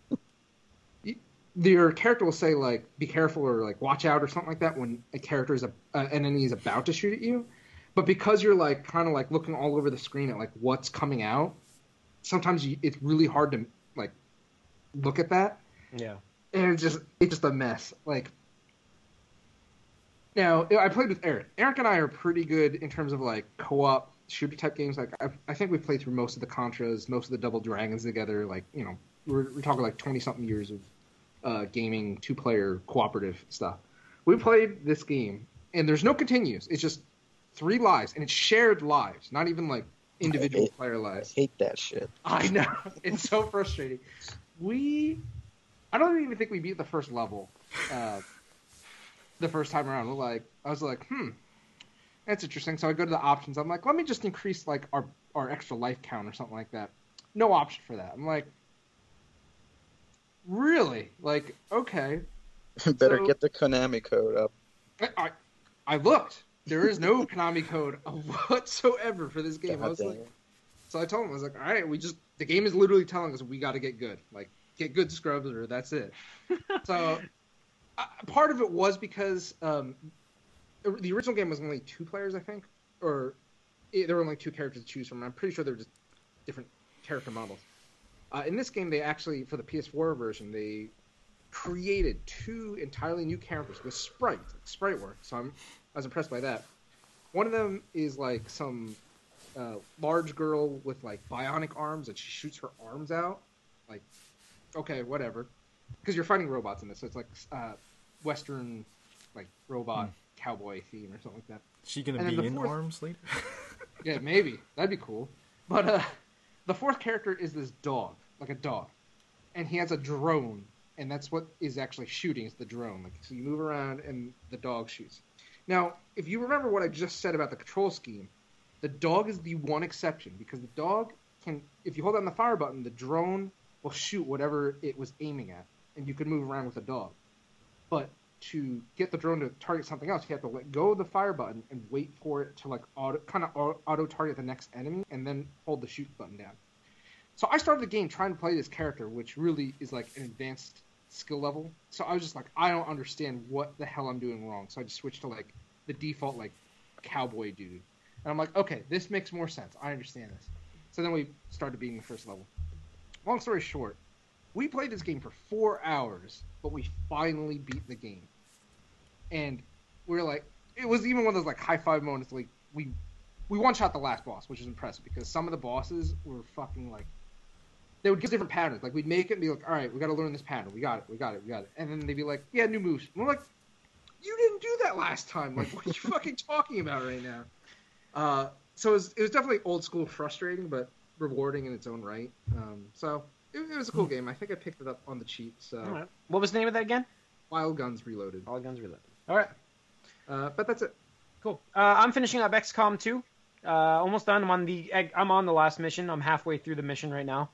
your character will say like "be careful" or like "watch out" or something like that when a character is a, uh, an enemy is about to shoot at you, but because you're like kind of like looking all over the screen at like what's coming out, sometimes you, it's really hard to like look at that, Yeah. and it's just it's just a mess. Like now, I played with Eric. Eric and I are pretty good in terms of like co-op shooter type games. Like I, I think we played through most of the Contras, most of the Double Dragons together. Like you know, we're, we're talking like twenty something years of uh, gaming two player cooperative stuff. We played this game, and there's no continues. It's just three lives, and it's shared lives, not even like individual I hate- player I lives. hate that shit. I know. It's so frustrating. We, I don't even think we beat the first level uh, the first time around. We're like, I was like, hmm, that's interesting. So I go to the options. I'm like, let me just increase like our, our extra life count or something like that. No option for that. I'm like, really? Like, okay. Better So- get the Konami code up. I, I, I looked. There is no Konami code whatsoever for this game. I God was dang like, it. so I told him, I was like, all right, we just, the game is literally telling us we got to get good. Like, get good scrubs or that's it. So, uh, part of it was because um, the original game was only two players, I think. Or it, there were only two characters to choose from. I'm pretty sure they were just different character models. Uh, in this game, they actually, for the P S four version, they created two entirely new characters with sprite, sprite work. So I'm, I was impressed by that. One of them is like some uh, large girl with like bionic arms, and she shoots her arms out. Like, okay, whatever. Because you're fighting robots in this, so it's like uh, Western, like robot hmm. cowboy theme or something like that. She gonna be in fourth... arms later? Yeah, maybe that'd be cool. But uh, the fourth character is this dog, like a dog, and he has a drone, and that's what is actually shooting is the drone. Like, so you move around, and the dog shoots. Now, if you remember what I just said about the control scheme, the dog is the one exception because the dog can, if you hold down the fire button, the drone will shoot whatever it was aiming at, and you can move around with the dog. But to get the drone to target something else, you have to let go of the fire button and wait for it to like auto, kind of auto target the next enemy, and then hold the shoot button down. So I started the game trying to play this character, which really is like an advanced skill level. So I was just like, I don't understand what the hell I'm doing wrong. So I just switched to like the default like cowboy dude, and I'm like, okay, this makes more sense. I understand this. So then we started beating the first level. Long story short, we played this game for four hours, but we finally beat the game. And we were like, it was even one of those like high five moments. Like we, we one shot the last boss, which is impressive because some of the bosses were fucking like, they would give different patterns. Like we'd make it and be like, all right, we got to learn this pattern. We got it, we got it, we got it. And then they'd be like, yeah, new moves. And we're like, you didn't do that last time. Like, what are you fucking talking about right now? Uh, so it was, it was definitely old school, frustrating, but rewarding in its own right. Um, so it, it was a cool game. I think I picked it up on the cheap. So all right. What was the name of that again? Wild Guns Reloaded. Wild Guns Reloaded. All right. Uh, but that's it. Cool. Uh, I'm finishing up X COM two. Uh, almost done. I'm on the I'm on the last mission. I'm halfway through the mission right now.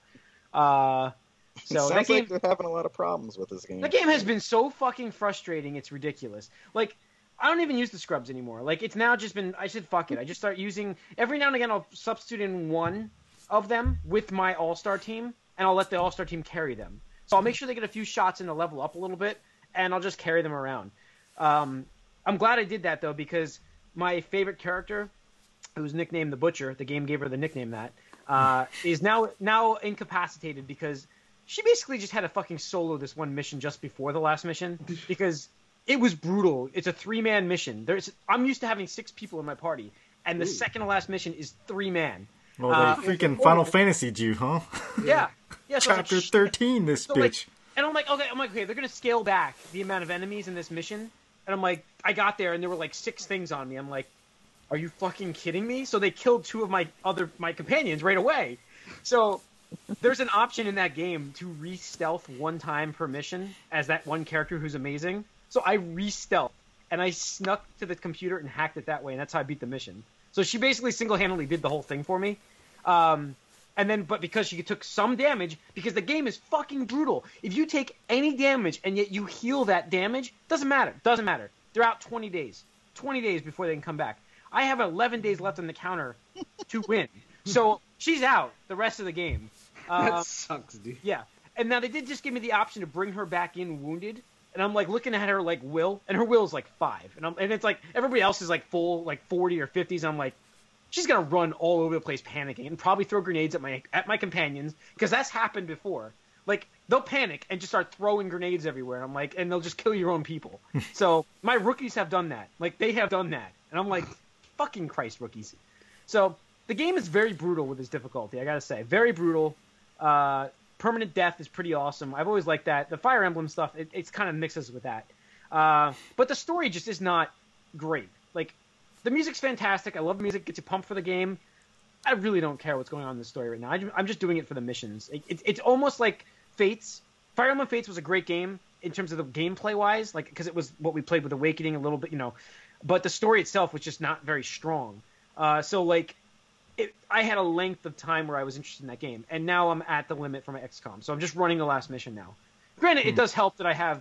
Uh, so it sounds that game, like they're having a lot of problems with this game. The game has been so fucking frustrating. It's ridiculous. Like, I don't even use the scrubs anymore. Like, it's now just been. I said fuck it. I just start using every now and again. I'll substitute in one of them with my All Star team, and I'll let the All Star team carry them. So I'll make sure they get a few shots in to level up a little bit, and I'll just carry them around. Um, I'm glad I did that though because my favorite character, who's nicknamed the Butcher, the game gave her the nickname that, uh, is now now incapacitated because she basically just had to fucking solo this one mission just before the last mission because it was brutal. It's a three-man mission. There's I'm used to having six people in my party, and the Ooh. second to last mission is three man. Well, they uh, freaking Final Fantasy'd you, huh? Yeah. yeah so Chapter like, thirteen, this so bitch. Like, and I'm like, okay, I'm like, okay, they're gonna scale back the amount of enemies in this mission, and I'm like, I got there and there were like six things on me. I'm like, are you fucking kidding me? So they killed two of my other my companions right away. So there's an option in that game to re-stealth one time per mission as that one character who's amazing. So I re-stealth and I snuck to the computer and hacked it that way, and that's how I beat the mission. So she basically single-handedly did the whole thing for me. Um, and then, but because she took some damage, because the game is fucking brutal. If you take any damage and yet you heal that damage, doesn't matter. Doesn't matter. They're out twenty days. twenty days before they can come back. I have eleven days left on the counter to win. So she's out the rest of the game. That uh, sucks, dude. Yeah. And now they did just give me the option to bring her back in wounded. And I'm like looking at her like will, and her will's like five. And I'm, and it's like everybody else is like full, like forty or fifties. And I'm like, she's gonna run all over the place panicking and probably throw grenades at my at my companions because that's happened before. Like they'll panic and just start throwing grenades everywhere. I'm like, and they'll just kill your own people. So my rookies have done that. Like they have done that, and I'm like, fucking Christ, rookies. So the game is very brutal with its difficulty. I gotta say, very brutal. Uh, permanent death is pretty awesome. I've always liked that. The Fire Emblem stuff, it, it's kind of mixes with that. Uh, but the story just is not great. Like. The music's fantastic. I love music. Gets you pumped for the game. I really don't care what's going on in the story right now. I, I'm just doing it for the missions. It, it, it's almost like Fates. Fire Emblem Fates was a great game in terms of the gameplay-wise, like because it was what we played with Awakening a little bit, you know. But the story itself was just not very strong. Uh, so, like, it, I had a length of time where I was interested in that game. And now I'm at the limit for my X COM. So I'm just running the last mission now. Granted, hmm. it does help that I have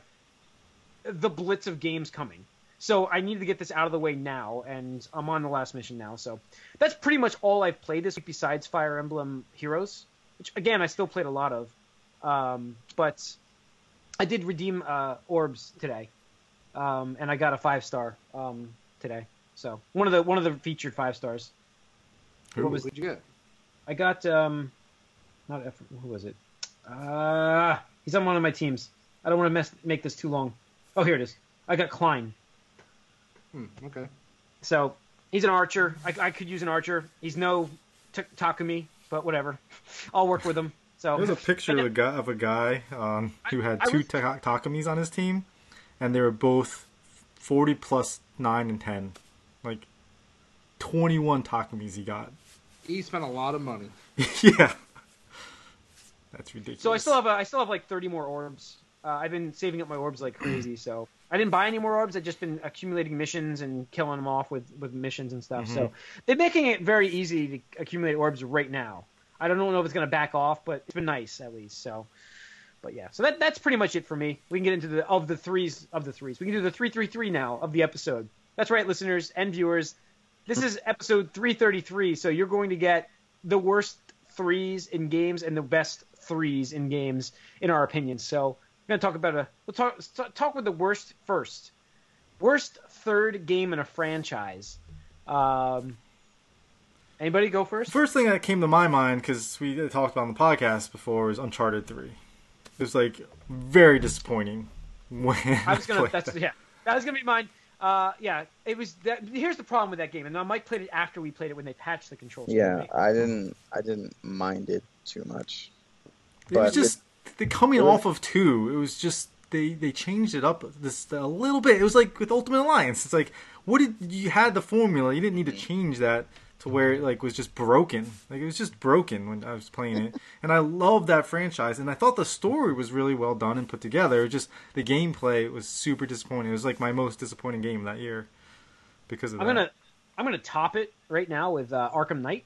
the blitz of games coming. So I need to get this out of the way now, and I'm on the last mission now. So that's pretty much all I've played this week besides Fire Emblem Heroes, which, again, I still played a lot of. Um, but I did redeem uh, orbs today, um, and I got a five-star um, today. So one of the one of the featured five stars. What was did you get? I got um, not F. Who was it? Uh, he's on one of my teams. I don't want to mess, make this too long. Oh, here it is. I got Klein. Hmm, okay. So he's an archer. I, I could use an archer. He's no t- Takumi, but whatever. I'll work with him. So There's a picture and, of a guy of a guy um, who had I- I two was- ta- Takumis on his team, and they were both forty plus nine and ten, like twenty-one Takumis he got. He spent a lot of money. Yeah, that's ridiculous. So I still have a, I still have like thirty more orbs. Uh, I've been saving up my orbs like crazy. So I didn't buy any more orbs. I've just been accumulating missions and killing them off with, with missions and stuff. Mm-hmm. So they're making it very easy to accumulate orbs right now. I don't know if it's going to back off, but it's been nice at least. So, but yeah, so that that's pretty much it for me. We can get into the of the threes of the threes. We can do the three three three now of the episode. That's right, listeners and viewers. This is episode three thirty-three. So you're going to get the worst threes in games and the best threes in games, in our opinions. So we're going to talk about a. We'll talk let's talk with the worst first. Worst third game in a franchise. Um, anybody go first? First thing that came to my mind, because we talked about on the podcast before, was Uncharted three. It was like very disappointing when I was gonna. played That's that. yeah. That was gonna be mine. Uh, yeah. It was. That, here's the problem with that game, and now Mike played it after we played it when they patched the controls. Yeah, I didn't. I didn't mind it too much. It was But just the coming it was- off of two. It was just they they changed it up this a little bit. It was like with Ultimate Alliance. It's like, what did you had the formula? You didn't need to change that to where it like was just broken. Like it was just broken when I was playing it. And I loved that franchise. And I thought the story was really well done and put together. It was just the gameplay was super disappointing. It was like my most disappointing game that year because of I'm that. gonna. I'm gonna top it right now with uh, Arkham Knight.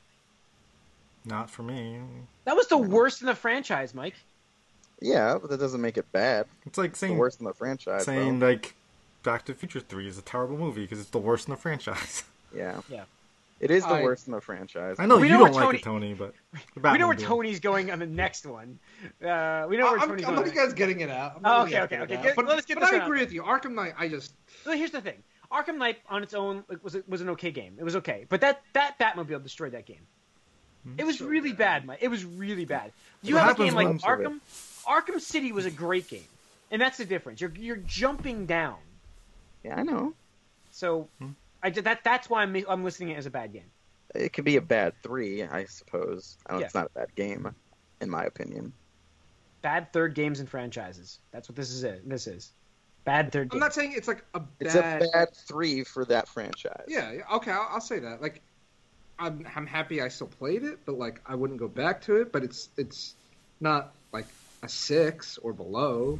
Not for me. That was the worst in the franchise, Mike. yeah, but that doesn't make it bad. It's like It's the saying worst in the franchise. saying though. like Back to the Future three is a terrible movie because it's the worst in the franchise. Yeah, Yeah. it is the I- worst in the franchise. I know We you know don't where like it, Tony, but the We know where Batmobile. Tony's going on the next one. Uh, we know I- where I'm, Tony's I'm going. letting you guys getting it out. I'm Oh, letting you okay, guys okay, get it okay. out. Get- But, let's get but this I one out agree there. with you. Arkham Knight, I just So here's the thing: Arkham Knight on its own like, was was an okay game. It was okay, but that that Batmobile destroyed that game. It was really bad, Mike. It was really bad. You What have a happens game like when- Arkham. Arkham City was a great game, and that's the difference. You're you're jumping down. Yeah, I know. So I did that. That's why I'm I'm listing it as a bad game. It could be a bad three, I suppose. I don't, Yeah. It's not a bad game, in my opinion. Bad third games and franchises. That's what this is. It. This is bad third. I'm Game. not saying it's like a It's bad. a bad three for that franchise. Yeah, yeah, okay, I'll, I'll say that. Like, I'm I'm happy I still played it, but like I wouldn't go back to it. But it's it's not like a six or below.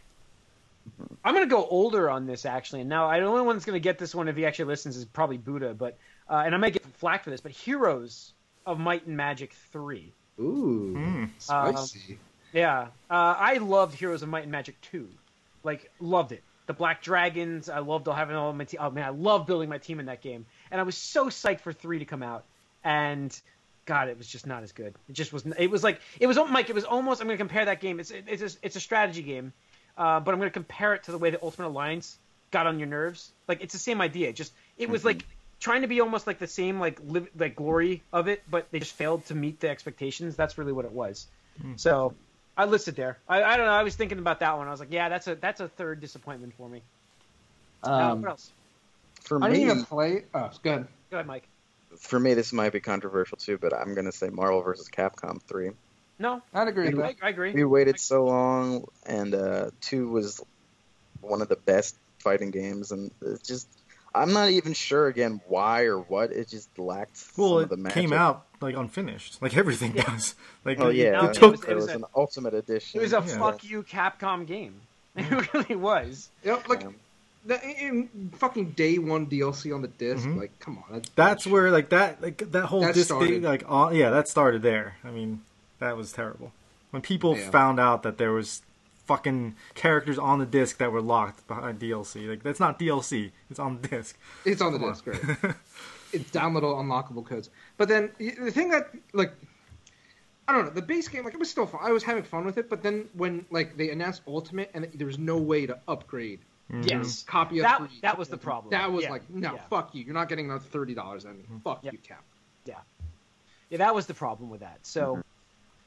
I'm gonna go older on this actually, and now I the only one that's gonna get this one if he actually listens is probably Buddha, but uh, and I might get flack for this, but Heroes of Might and Magic three. Ooh, Mm. spicy. Yeah, uh, I loved Heroes of Might and Magic two, like loved it. The Black Dragons, I loved having all my team. Oh man, I love building my team in that game, and I was so psyched for three to come out, and God, it was just not as good. It just was. It was like it was Mike. It was almost. I'm gonna compare that game. It's it's a, it's a strategy game. Uh, but I'm going to compare it to the way the Ultimate Alliance got on your nerves. Like it's the same idea. Just it was like trying to be almost like the same like live, like glory of it, but they just failed to meet the expectations. That's really what it was. So I listed there. I, I don't know. I was thinking about that one. I was like, yeah, that's a that's a third disappointment for me. Uh, Um, what else? For I didn't me, even play. Oh, it's good. Go ahead, Mike. for me, this might be controversial too, but I'm gonna say Marvel versus. Capcom three. No, I'd agree with I, that. I agree. We waited so long, and uh, two was one of the best fighting games, and it just I'm not even sure again why or what. It just lacked Well, some it of the magic. came out like unfinished, like everything Yeah. does. Like Oh it- yeah, No, it it took was- it was a- an ultimate edition. It was a Yeah. fuck you Capcom game. It really was. Yep, like Um, the, in fucking day one D L C on the disc. Mhm. Like, come on. That's, That's bullshit. where like that like that whole That disc started. thing, like uh, yeah, that started there. I mean, that was terrible. When people Yeah. found out that there was fucking characters on the disc that were locked behind D L C, like that's not D L C, it's on the disc. It's on the Come disc, right? It's downloadable, unlockable codes. But then y- the thing that like, I don't know, the base game like it was still fun. I was having fun with it. But then when like they announced Ultimate and there was no way to upgrade Yes. copy of That- three, that was the problem. That was Yeah. like, no, Yeah. fuck you. You're not getting another thirty dollars out of me. Fuck Yeah. you, Cap. Yeah, that was the problem with that. So,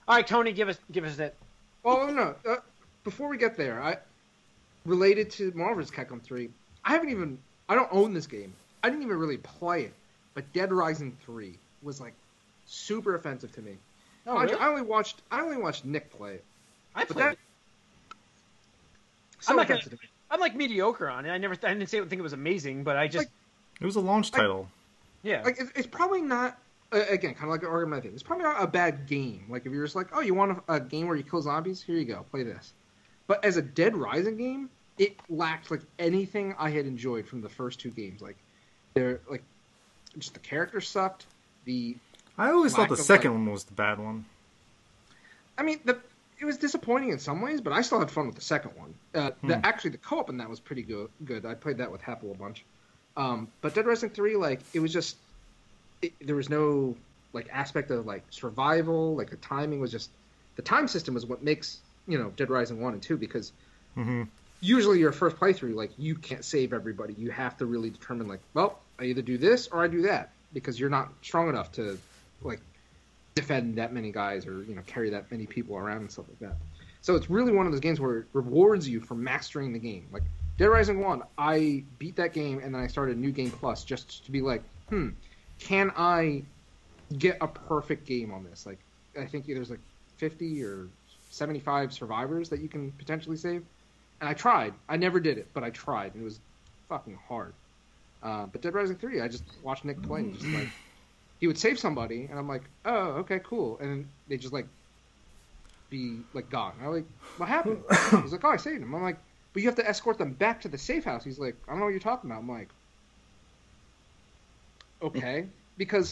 All right, Tony, give us give us it. Oh no! Uh, before we get there, I related to Marvel versus. Capcom three. I haven't even. I don't own this game. I didn't even really play it. But Dead Rising three was like super offensive to me. Oh, I, really? I only watched. I only watched Nick play it. I But played that- it. So I'm not gonna- offensive to me. I'm like mediocre on it. I never. I didn't say I think it was amazing, but I just. Like- It was a launch title. yeah. Like it's, it's probably not. Uh, again, kind of like an argument thing. It's probably not a bad game. Like if you're just like, oh, you want a, a game where you kill zombies? Here you go, play this. But as a Dead Rising game, it lacked like anything I had enjoyed from the first two games. Like they're like, just the characters sucked. The I always Lack thought the of, second like- one was the bad one. I mean, the it was disappointing in some ways, but I still had fun with the second one. Uh, the Hmm. actually the co-op in that was pretty good. Good. I played that with Happel a bunch. Um, but Dead Rising three, like it was just it, there was no like aspect of like survival. Like the timing was just the time system was what makes you know Dead Rising one and two because hmm usually your first playthrough like you can't save everybody. You have to really determine like, well, I either do this or I do that because you're not strong enough to like defend that many guys or you know carry that many people around and stuff like that. So it's really one of those games where it rewards you for mastering the game. Like Dead Rising one, I beat that game and then I started New Game Plus just to be like, hmm, can I get a perfect game on this? Like I think there's like fifty or seventy-five survivors that you can potentially save. And I tried. I never did it, but I tried. And it was fucking hard. Uh, but Dead Rising three, I just watched Nick play and just like he would save somebody, and I'm like, oh, okay, cool. And then they just like be like gone. And I'm like, what happened? He's like, oh, I saved him. I'm like, but you have to escort them back to the safe house. He's like, I don't know what you're talking about. I'm like, okay, because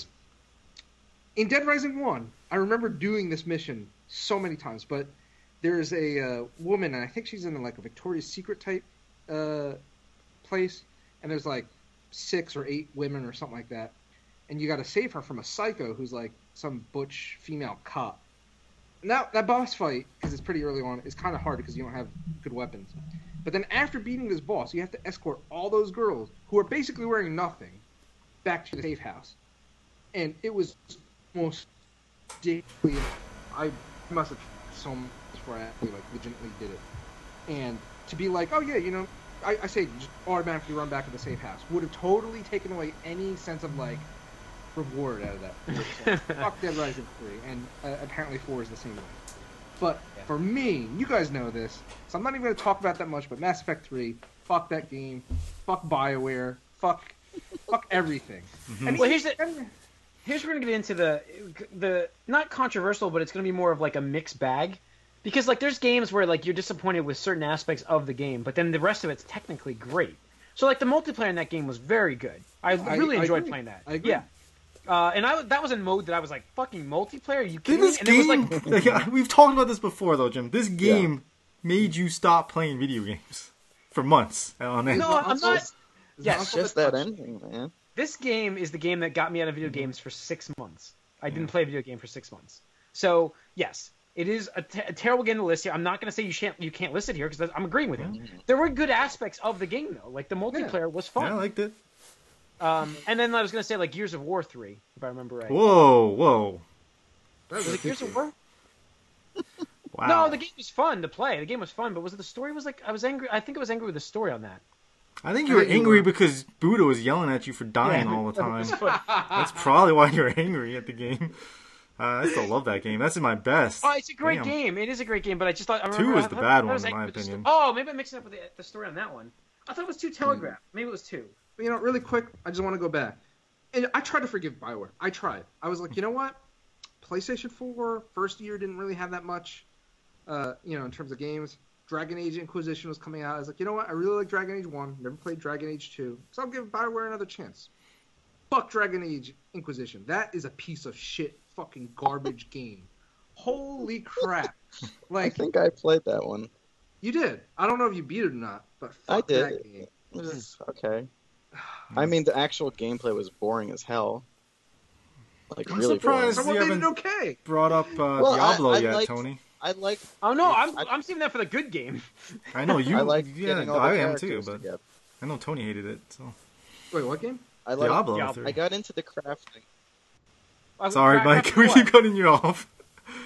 in Dead Rising one, I remember doing this mission so many times, but there's a uh, woman, and I think she's in like a Victoria's Secret type uh, place, and there's like six or eight women or something like that, and you got to save her from a psycho who's like some butch female cop. And that that boss fight, because it's pretty early on, is kind of hard because you don't have good weapons. But then after beating this boss, you have to escort all those girls who are basically wearing nothing back to the safe house, and it was almost ridiculous. I must have so much before I actually like legitimately did it, and to be like, oh yeah, you know, I, I say just automatically run back to the safe house would have totally taken away any sense of like reward out of that. So, fuck Dead Rising three, and uh, apparently four is the same way. But Yeah. for me, you guys know this, so I'm not even going to talk about that much. But Mass Effect three, fuck that game, fuck BioWare, fuck, fuck everything. And Well, here's the- and- Here's where we're gonna get into the the not controversial, but it's gonna be more of like a mixed bag, because like there's games where like you're disappointed with certain aspects of the game, but then the rest of it's technically great. So like the multiplayer in that game was very good. I I- really I enjoyed agree. playing that. I agree. Yeah. Uh, and I that was in mode that I was like, fucking multiplayer? Are you Did kidding me? this And it was game? like, like, we've talked about this before, though, Jim. This game made you stop playing video games for months on end. no, I'm not. It's Yes, It's just that ending, man. This game is the game that got me out of video games for six months. I didn't play a video game for six months. So yes, it is a, te- a terrible game to list here. I'm not going to say you can't you can't list it here because I'm agreeing with you. There were good aspects of the game though, like the multiplayer was Yeah, I fun. liked it. Um, and then I was going to say like Gears of War three, if I remember right. Whoa, whoa. that Was it Gears of War? Wow. No, the game was fun to play. The game was fun, but was it the story? Was like I was angry. I think I was angry with the story on that. I think you I were think you angry were. because Buddha was yelling at you for dying Yeah. all the It time. was fun. That's probably why you're angry at the game. Uh, I still love that game. That's in my best. Oh, it's a great Damn. game. It is a great game, but I just thought I Two remember, was I the thought- bad I one, was in angry my with the sto- opinion. Oh, maybe I'm mixing up with the, the story on that one. I thought it was too telegraphed. Maybe it was two. You know, really quick, I just want to go back. And I tried to forgive BioWare. I tried. I was like, you know what? PlayStation four, first year, didn't really have that much, uh, you know, in terms of games. Dragon Age Inquisition was coming out. I was like, you know what? I really like Dragon Age one. Never played Dragon Age two. So I'll give BioWare another chance. Fuck Dragon Age Inquisition. That is a piece of shit fucking garbage game. Holy crap. I Like, think I played that one. you did. I don't know if you beat it or not, but fuck I did. that game. It was okay. I mean, the actual gameplay was boring as hell. Like I'm really surprised So boring. what You made it haven't- okay? Brought up uh, Well, I- Diablo I yet, liked- Tony. I like. Oh no, I'm I- I'm saving that for the good game. I know you. I like yeah, getting all the I am characters too, but together. I know Tony hated it. So Wait, what game? I like. Diablo. Diablo. three. I got into the crafting. I- Sorry, I- Mike. I- We keep cutting you off. It's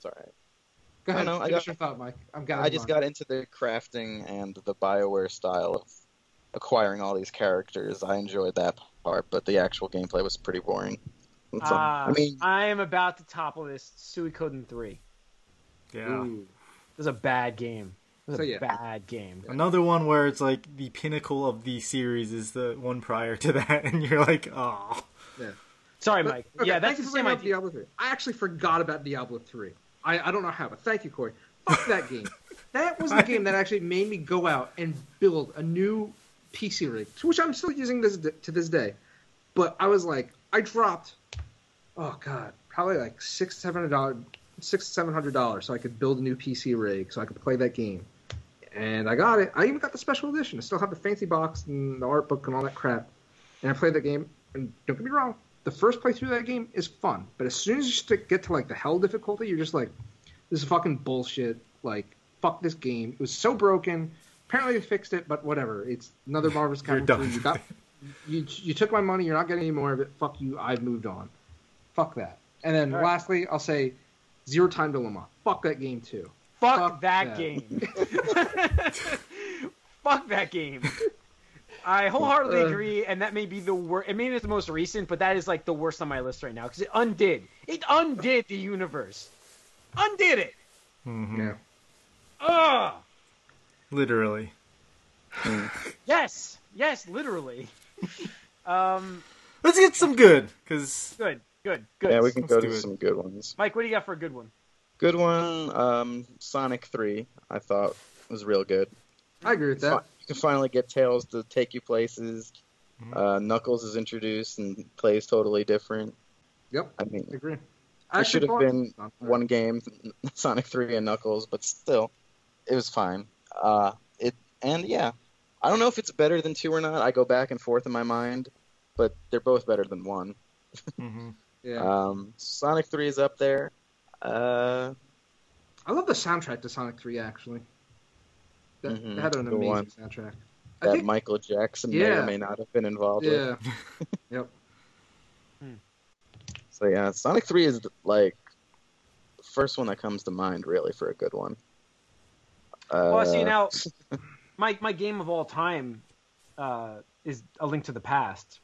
all right. Go ahead. I know, I Finish got- your thought, Mike. I'm got. I just got into the crafting and the BioWare style of acquiring all these characters. I enjoyed that part, but the actual gameplay was pretty boring. That's all. Ah, I mean, I am about to topple this Suikoden three. Yeah. Ooh. This is a bad game. This is So, a yeah. bad game. Another one where it's like the pinnacle of the series is the one prior to that, and you're like, oh. Yeah. Sorry, But- Mike. okay, yeah, that's thank you the for same bringing up idea. Diablo three. I actually forgot about Diablo three. I, I don't know how, but thank you, Corey. Fuck that game. That was the game that actually made me go out and build a new P C rig, which I'm still using this to this day. But I was like, I dropped, oh god, probably like six, seven hundred dollars, six, seven hundred dollars, so I could build a new P C rig, so I could play that game. And I got it. I even got the special edition. I still have the fancy box and the art book and all that crap. And I played that game. And don't get me wrong, the first playthrough of that game is fun. But as soon as you stick, get to like the hell difficulty, you're just like, this is fucking bullshit. Like, fuck this game. It was so broken. Apparently they fixed it, but whatever. It's another Marvel's You're Capcom done. three. You got, you you took my money. You're not getting any more of it. Fuck you. I've moved on. Fuck that. And then All right. lastly, I'll say Zero Time Dilemma. Fuck that game too. Fuck, Fuck that, that. game. Fuck that game. I wholeheartedly Uh. agree, and that may be the worst. I mean, it's the most recent, but that is like the worst on my list right now because it undid. It undid the universe. Undid it. Mhm. Yeah. Ugh. Literally. Yes. Yes. Literally. um. Let's get some good, because Good. Good. Good. yeah, we can Let's go do to it. some good ones. Mike, what do you got for a good one? Good one, um, Sonic three, I thought was real good. I agree with Fi- that. You can finally get Tails to take you places. Mhm. Uh, Knuckles is introduced and plays totally different. Yep. I mean, I agree. it I should actually have bought- been Oh, one game, Sonic three and Knuckles, but still, it was fine. Uh, it and yeah, I don't know if it's better than two or not. I go back and forth in my mind, but they're both better than one. Mhm. Yeah. Um, Sonic three is up there. Uh, I love the soundtrack to Sonic three, actually. That, Mhm, that had an the amazing one. soundtrack. I that think, Michael Jackson may Yeah. or may not have been involved with. yeah. Yep. So yeah, Sonic three is like the first one that comes to mind, really, for a good one. Uh, Well, see now, my my game of all time uh, is A Link to the Past,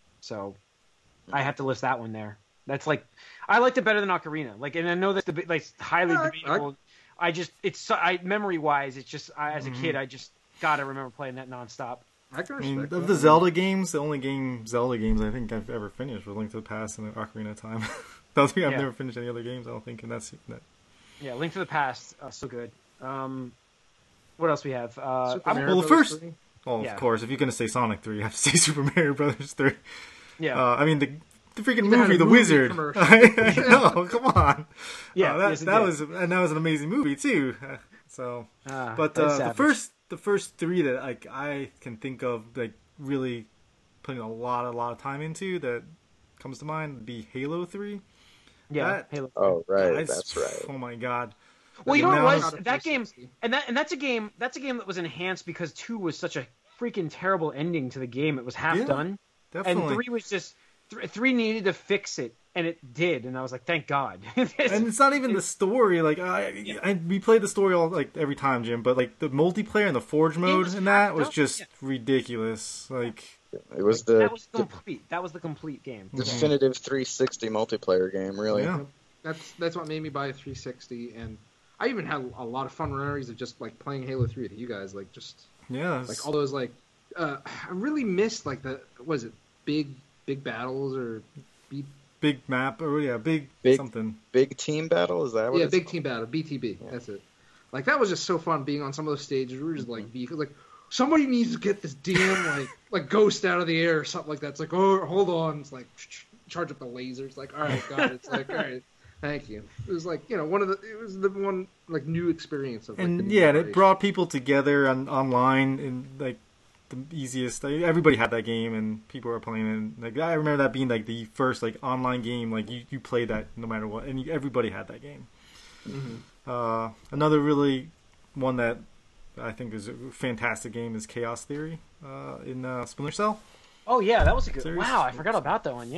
so I have to list that one there. That's like I liked it better than Ocarina. Like, and I know that's the like it's highly Yeah, I- debatable. I, just it's so- I memory wise, it's just I, as a Mhm. kid, I just gotta remember playing that nonstop. I can I respect mean, that. of the Zelda games, the only game Zelda games I think I've ever finished was Link to the Past and Ocarina of Time. I don't think I've Yeah. never finished any other games. I don't think, and that's that. Yeah, Link to the Past, uh, so good. Um, what else we have? Uh, Super I'm- Mario well, the Brothers first- three? Well, Yeah. of course, if you're gonna say Sonic three, you have to say Super Mario Brothers three. yeah, Uh, I mean the the freaking Even had movie, a The movie Wizard. commercial. I know, come on. yeah, Uh, that yes, it that did. was and that was an amazing movie too. Uh, So, Ah, but that's uh, the savage. first the first three that like I can think of like really putting a lot a lot of time into that comes to mind would be Halo three. yeah, that- Halo. Oh right, Guys, that's right. Oh my god. Well, you The know what it amount was? of- That game, three sixty. and that and that's a game. That's a game that was enhanced because two was such a freaking terrible ending to the game. It was half Yeah, done, Definitely. and three was just th- three needed to fix it, and it did. And I was like, thank God. and it's not even the story. Like I, I, we played the story all like every time, Jim. But like the multiplayer and the Forge mode was and that fucked was up, just yeah. ridiculous. Like It was the, that was the complete. That was the complete game. definitive three sixty multiplayer game, really. Yeah. That's that's what made me buy a three sixty, and I even had a lot of fun memories of just like playing Halo three with you guys, like just yeah, it's- like all those like uh, I really missed like the was it big big battles or B, big map or yeah, big, Big- something. Big team battle, is that what yeah it's big called? team battle B T B that's it. Like that was just so fun being on some of those stages. We were just like because like somebody needs to get this damn like like ghost out of the air or something like that. It's like oh hold on, it's like charge up the lasers. Like all right, got it. It's like all right. Thank you. It was like you know one of the it was the one like new experience of like, the And new yeah, and it generation. brought people together on online and like the easiest. Like, everybody had that game and people were playing it. And, like I remember that being like the first like online game. Like you, you played that no matter what, and you, everybody had that game. Mhm. Uh, another really one that I think is a fantastic game is Chaos Theory uh, in uh, Splinter Cell. Oh yeah, that was a good. Series? Wow, I forgot about that one. Yeah.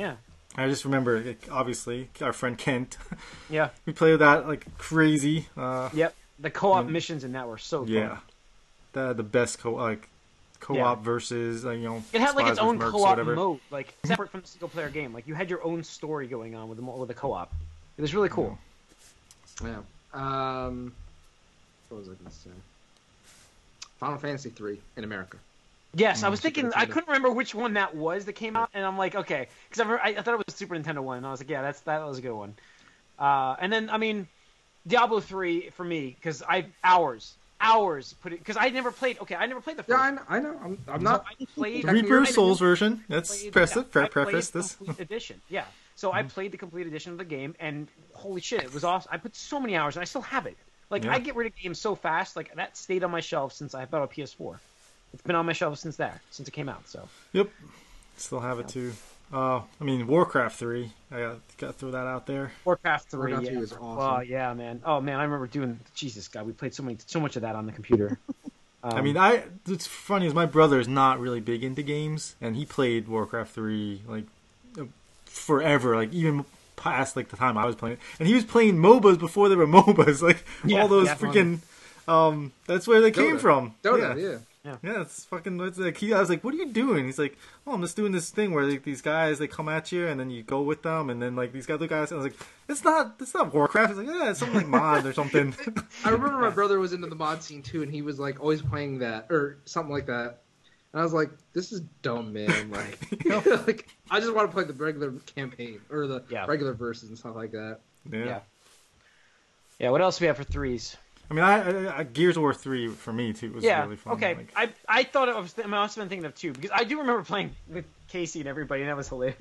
I just remember, like, obviously, our friend Kent. Yeah. We played with that like crazy. Uh, Yep. The co-op yeah. missions in that were so fun. yeah, the the best co like co-op Yeah. versus uh, you know. It had like its Spies own versus Mercs or co-op whatever. mode, like separate from the single player game. Like you had your own story going on with the with the co-op. It was really cool. Yeah. Um, what was I going to say? Final Fantasy three in America. Yes, I Mm, was Super thinking I Nintendo. couldn't remember which one that was that came out, and I'm like, okay, because I, I thought it was the Super Nintendo one, and I was like, yeah, that's that was a good one. Uh, and then I mean, Diablo three for me because I hours, hours put it because I never played. Okay, I never played the first. Yeah, I know. I know. I'm, I'm So not. I played Technically, Reaper I Souls version. Let's played- press yeah, it. Pre- I played preface the this. complete edition. Yeah. So I played the complete edition of the game, and holy shit, it was awesome. I put so many hours, and I still have it. Like Yeah. I get rid of games so fast. Like that stayed on my shelf since I bought a P S four. It's been on my shelf since that, since it came out. So Yep, still have it too. Uh, I mean Warcraft three. I got got to throw that out there. Warcraft three, Warcraft yeah. three was awesome. Oh yeah, man. Oh man, I remember doing. Jesus God, we played so many, so much of that on the computer. Um, I mean, I. It's funny is my brother is not really big into games, and he played Warcraft three like uh, forever, like even past like the time I was playing it, and he was playing MOBAs before there were MOBAs, like Yeah, all those yeah. freaking. Um, that's where they came Dota. from. Dota, yeah. yeah. Yeah, it's fucking. It's like he, I was like, "What are you doing?" He's like, "Oh, I'm just doing this thing where like, these guys they come at you, and then you go with them, and then like these other guys." I was like, "It's not, it's not Warcraft." It's like, "Yeah, it's something like mod or something." I remember my brother was into the mod scene too, and he was like always playing that or something like that. And I was like, "This is dumb, man." Like, like I just want to play the regular campaign or the Yeah. regular verses and stuff like that. yeah. yeah. Yeah. What else do we have for threes? I mean, I, I, I Gears of War three for me too was Yeah. really fun. Okay. Like, I I thought I was. I must have been thinking of two because I do remember playing with Casey and everybody, and that was hilarious.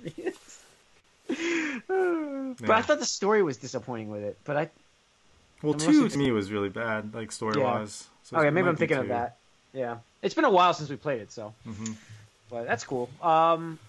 But I thought the story was disappointing with it. But I well, I must two have- to me was really bad, like story wise. So okay, it maybe might I'm be thinking of two. that. Yeah, it's been a while since we played it, so. Mhm. But that's cool. Um,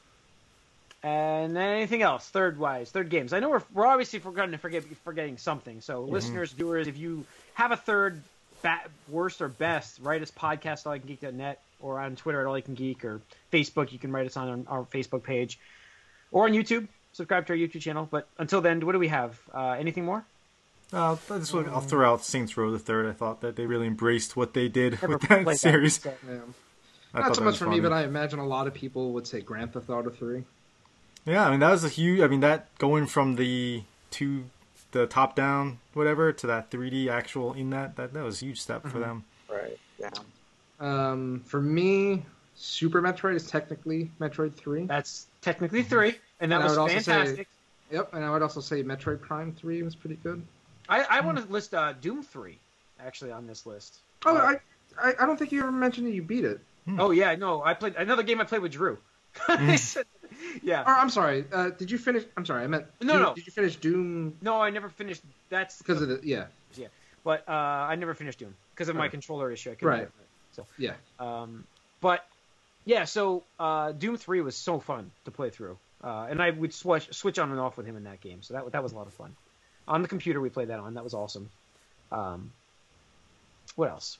and then anything else? Third wise, third games. I know we're we're obviously forgetting forget forgetting something. So listeners, viewers, if you have a third, ba- worst or best, write us podcast at all you can geek dot net or on Twitter at all you can geek or Facebook. You can write us on our Facebook page or on YouTube. Subscribe to our YouTube channel. But until then, what do we have? Uh, anything more? Uh, I just want, I'll throw out Saints Row the Third. I thought that they really embraced what they did Never with that played series. so- Yeah. I Not thought so that much was for funny. me, but I imagine a lot of people would say Grand Theft Auto three. Yeah, I mean that was a huge. I mean that going from the two, the top down whatever to that three D actual in that that that was a huge step for Mm-hmm. them. Right. Yeah. Um, for me, Super Metroid is technically Metroid three. That's technically three, and that And I was would also say- fantastic. Yep, and I would also say Metroid Prime three was pretty good. I, I want to list uh, Doom three actually on this list. Oh, Uh, I, I I don't think you ever mentioned that you beat it. Oh yeah, no, I played another game I played with Drew. I said- yeah. Or I'm sorry. Uh, did you finish? I'm sorry. I meant No, Doom- no. Did you finish Doom No, I never finished. That's because of the yeah but uh, I never finished Doom because of my Right. controller issue. I couldn't Right. do it. So, yeah um, but yeah, so uh, Doom three was so fun to play through, uh, and I would switch switch on and off with him in that game. So that that was a lot of fun. On the computer, we played that on. That was awesome. Um, what else?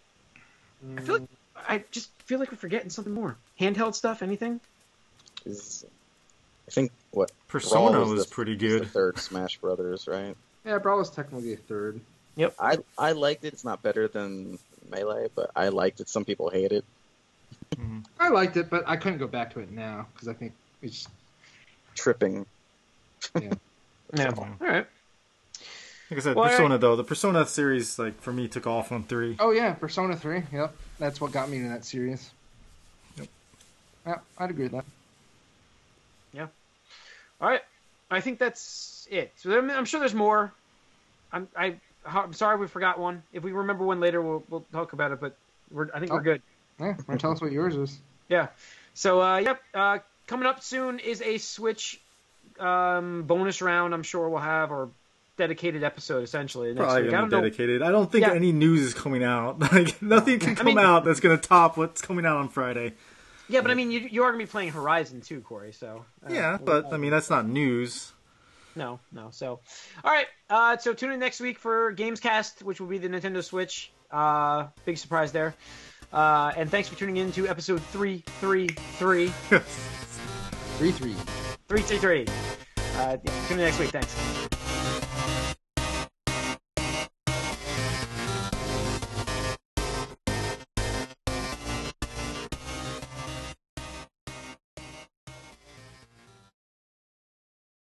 I feel like I just feel like we're forgetting something more. Handheld stuff, anything? Is I think what Persona Brawl was the, pretty was good. The third Smash Brothers, right? yeah. Brawl is technically a third. I I liked it. It's not better than Melee, but I liked it. Some people hate it. I liked it, but I couldn't go back to it now because I think it's Tripping. Yeah. Yeah. All right. Like I said, Well, Persona though, the Persona series like for me took off on three. oh yeah, Persona three. Yep, that's what got me into that series. Yep. Yeah, I'd agree with that. All right. I think that's it. So I'm, I'm sure there's more. I'm I, I'm sorry we forgot one. If we remember one later, we'll we'll talk about it. But we're I think we're Oh. good. Yeah, want to tell us what yours is? Yeah. So uh, yep. Uh, coming up soon is a Switch um, bonus round. I'm sure we'll have or dedicated episode essentially next Probably week. I gonna don't be know. dedicated. I don't think Yeah. any news is coming out. Like nothing can I come mean- out that's gonna top what's coming out on Friday. Yeah, but I mean, you you are gonna be playing Horizon too, Corey. So uh, Yeah, but I mean that's not news. No, no. So, all right. Uh, so tune in next week for Gamescast, which will be the Nintendo Switch. Uh, big surprise there. Uh, and thanks for tuning in to episode three three three. Three three. three two three. Uh, yeah, tune in next week. Thanks.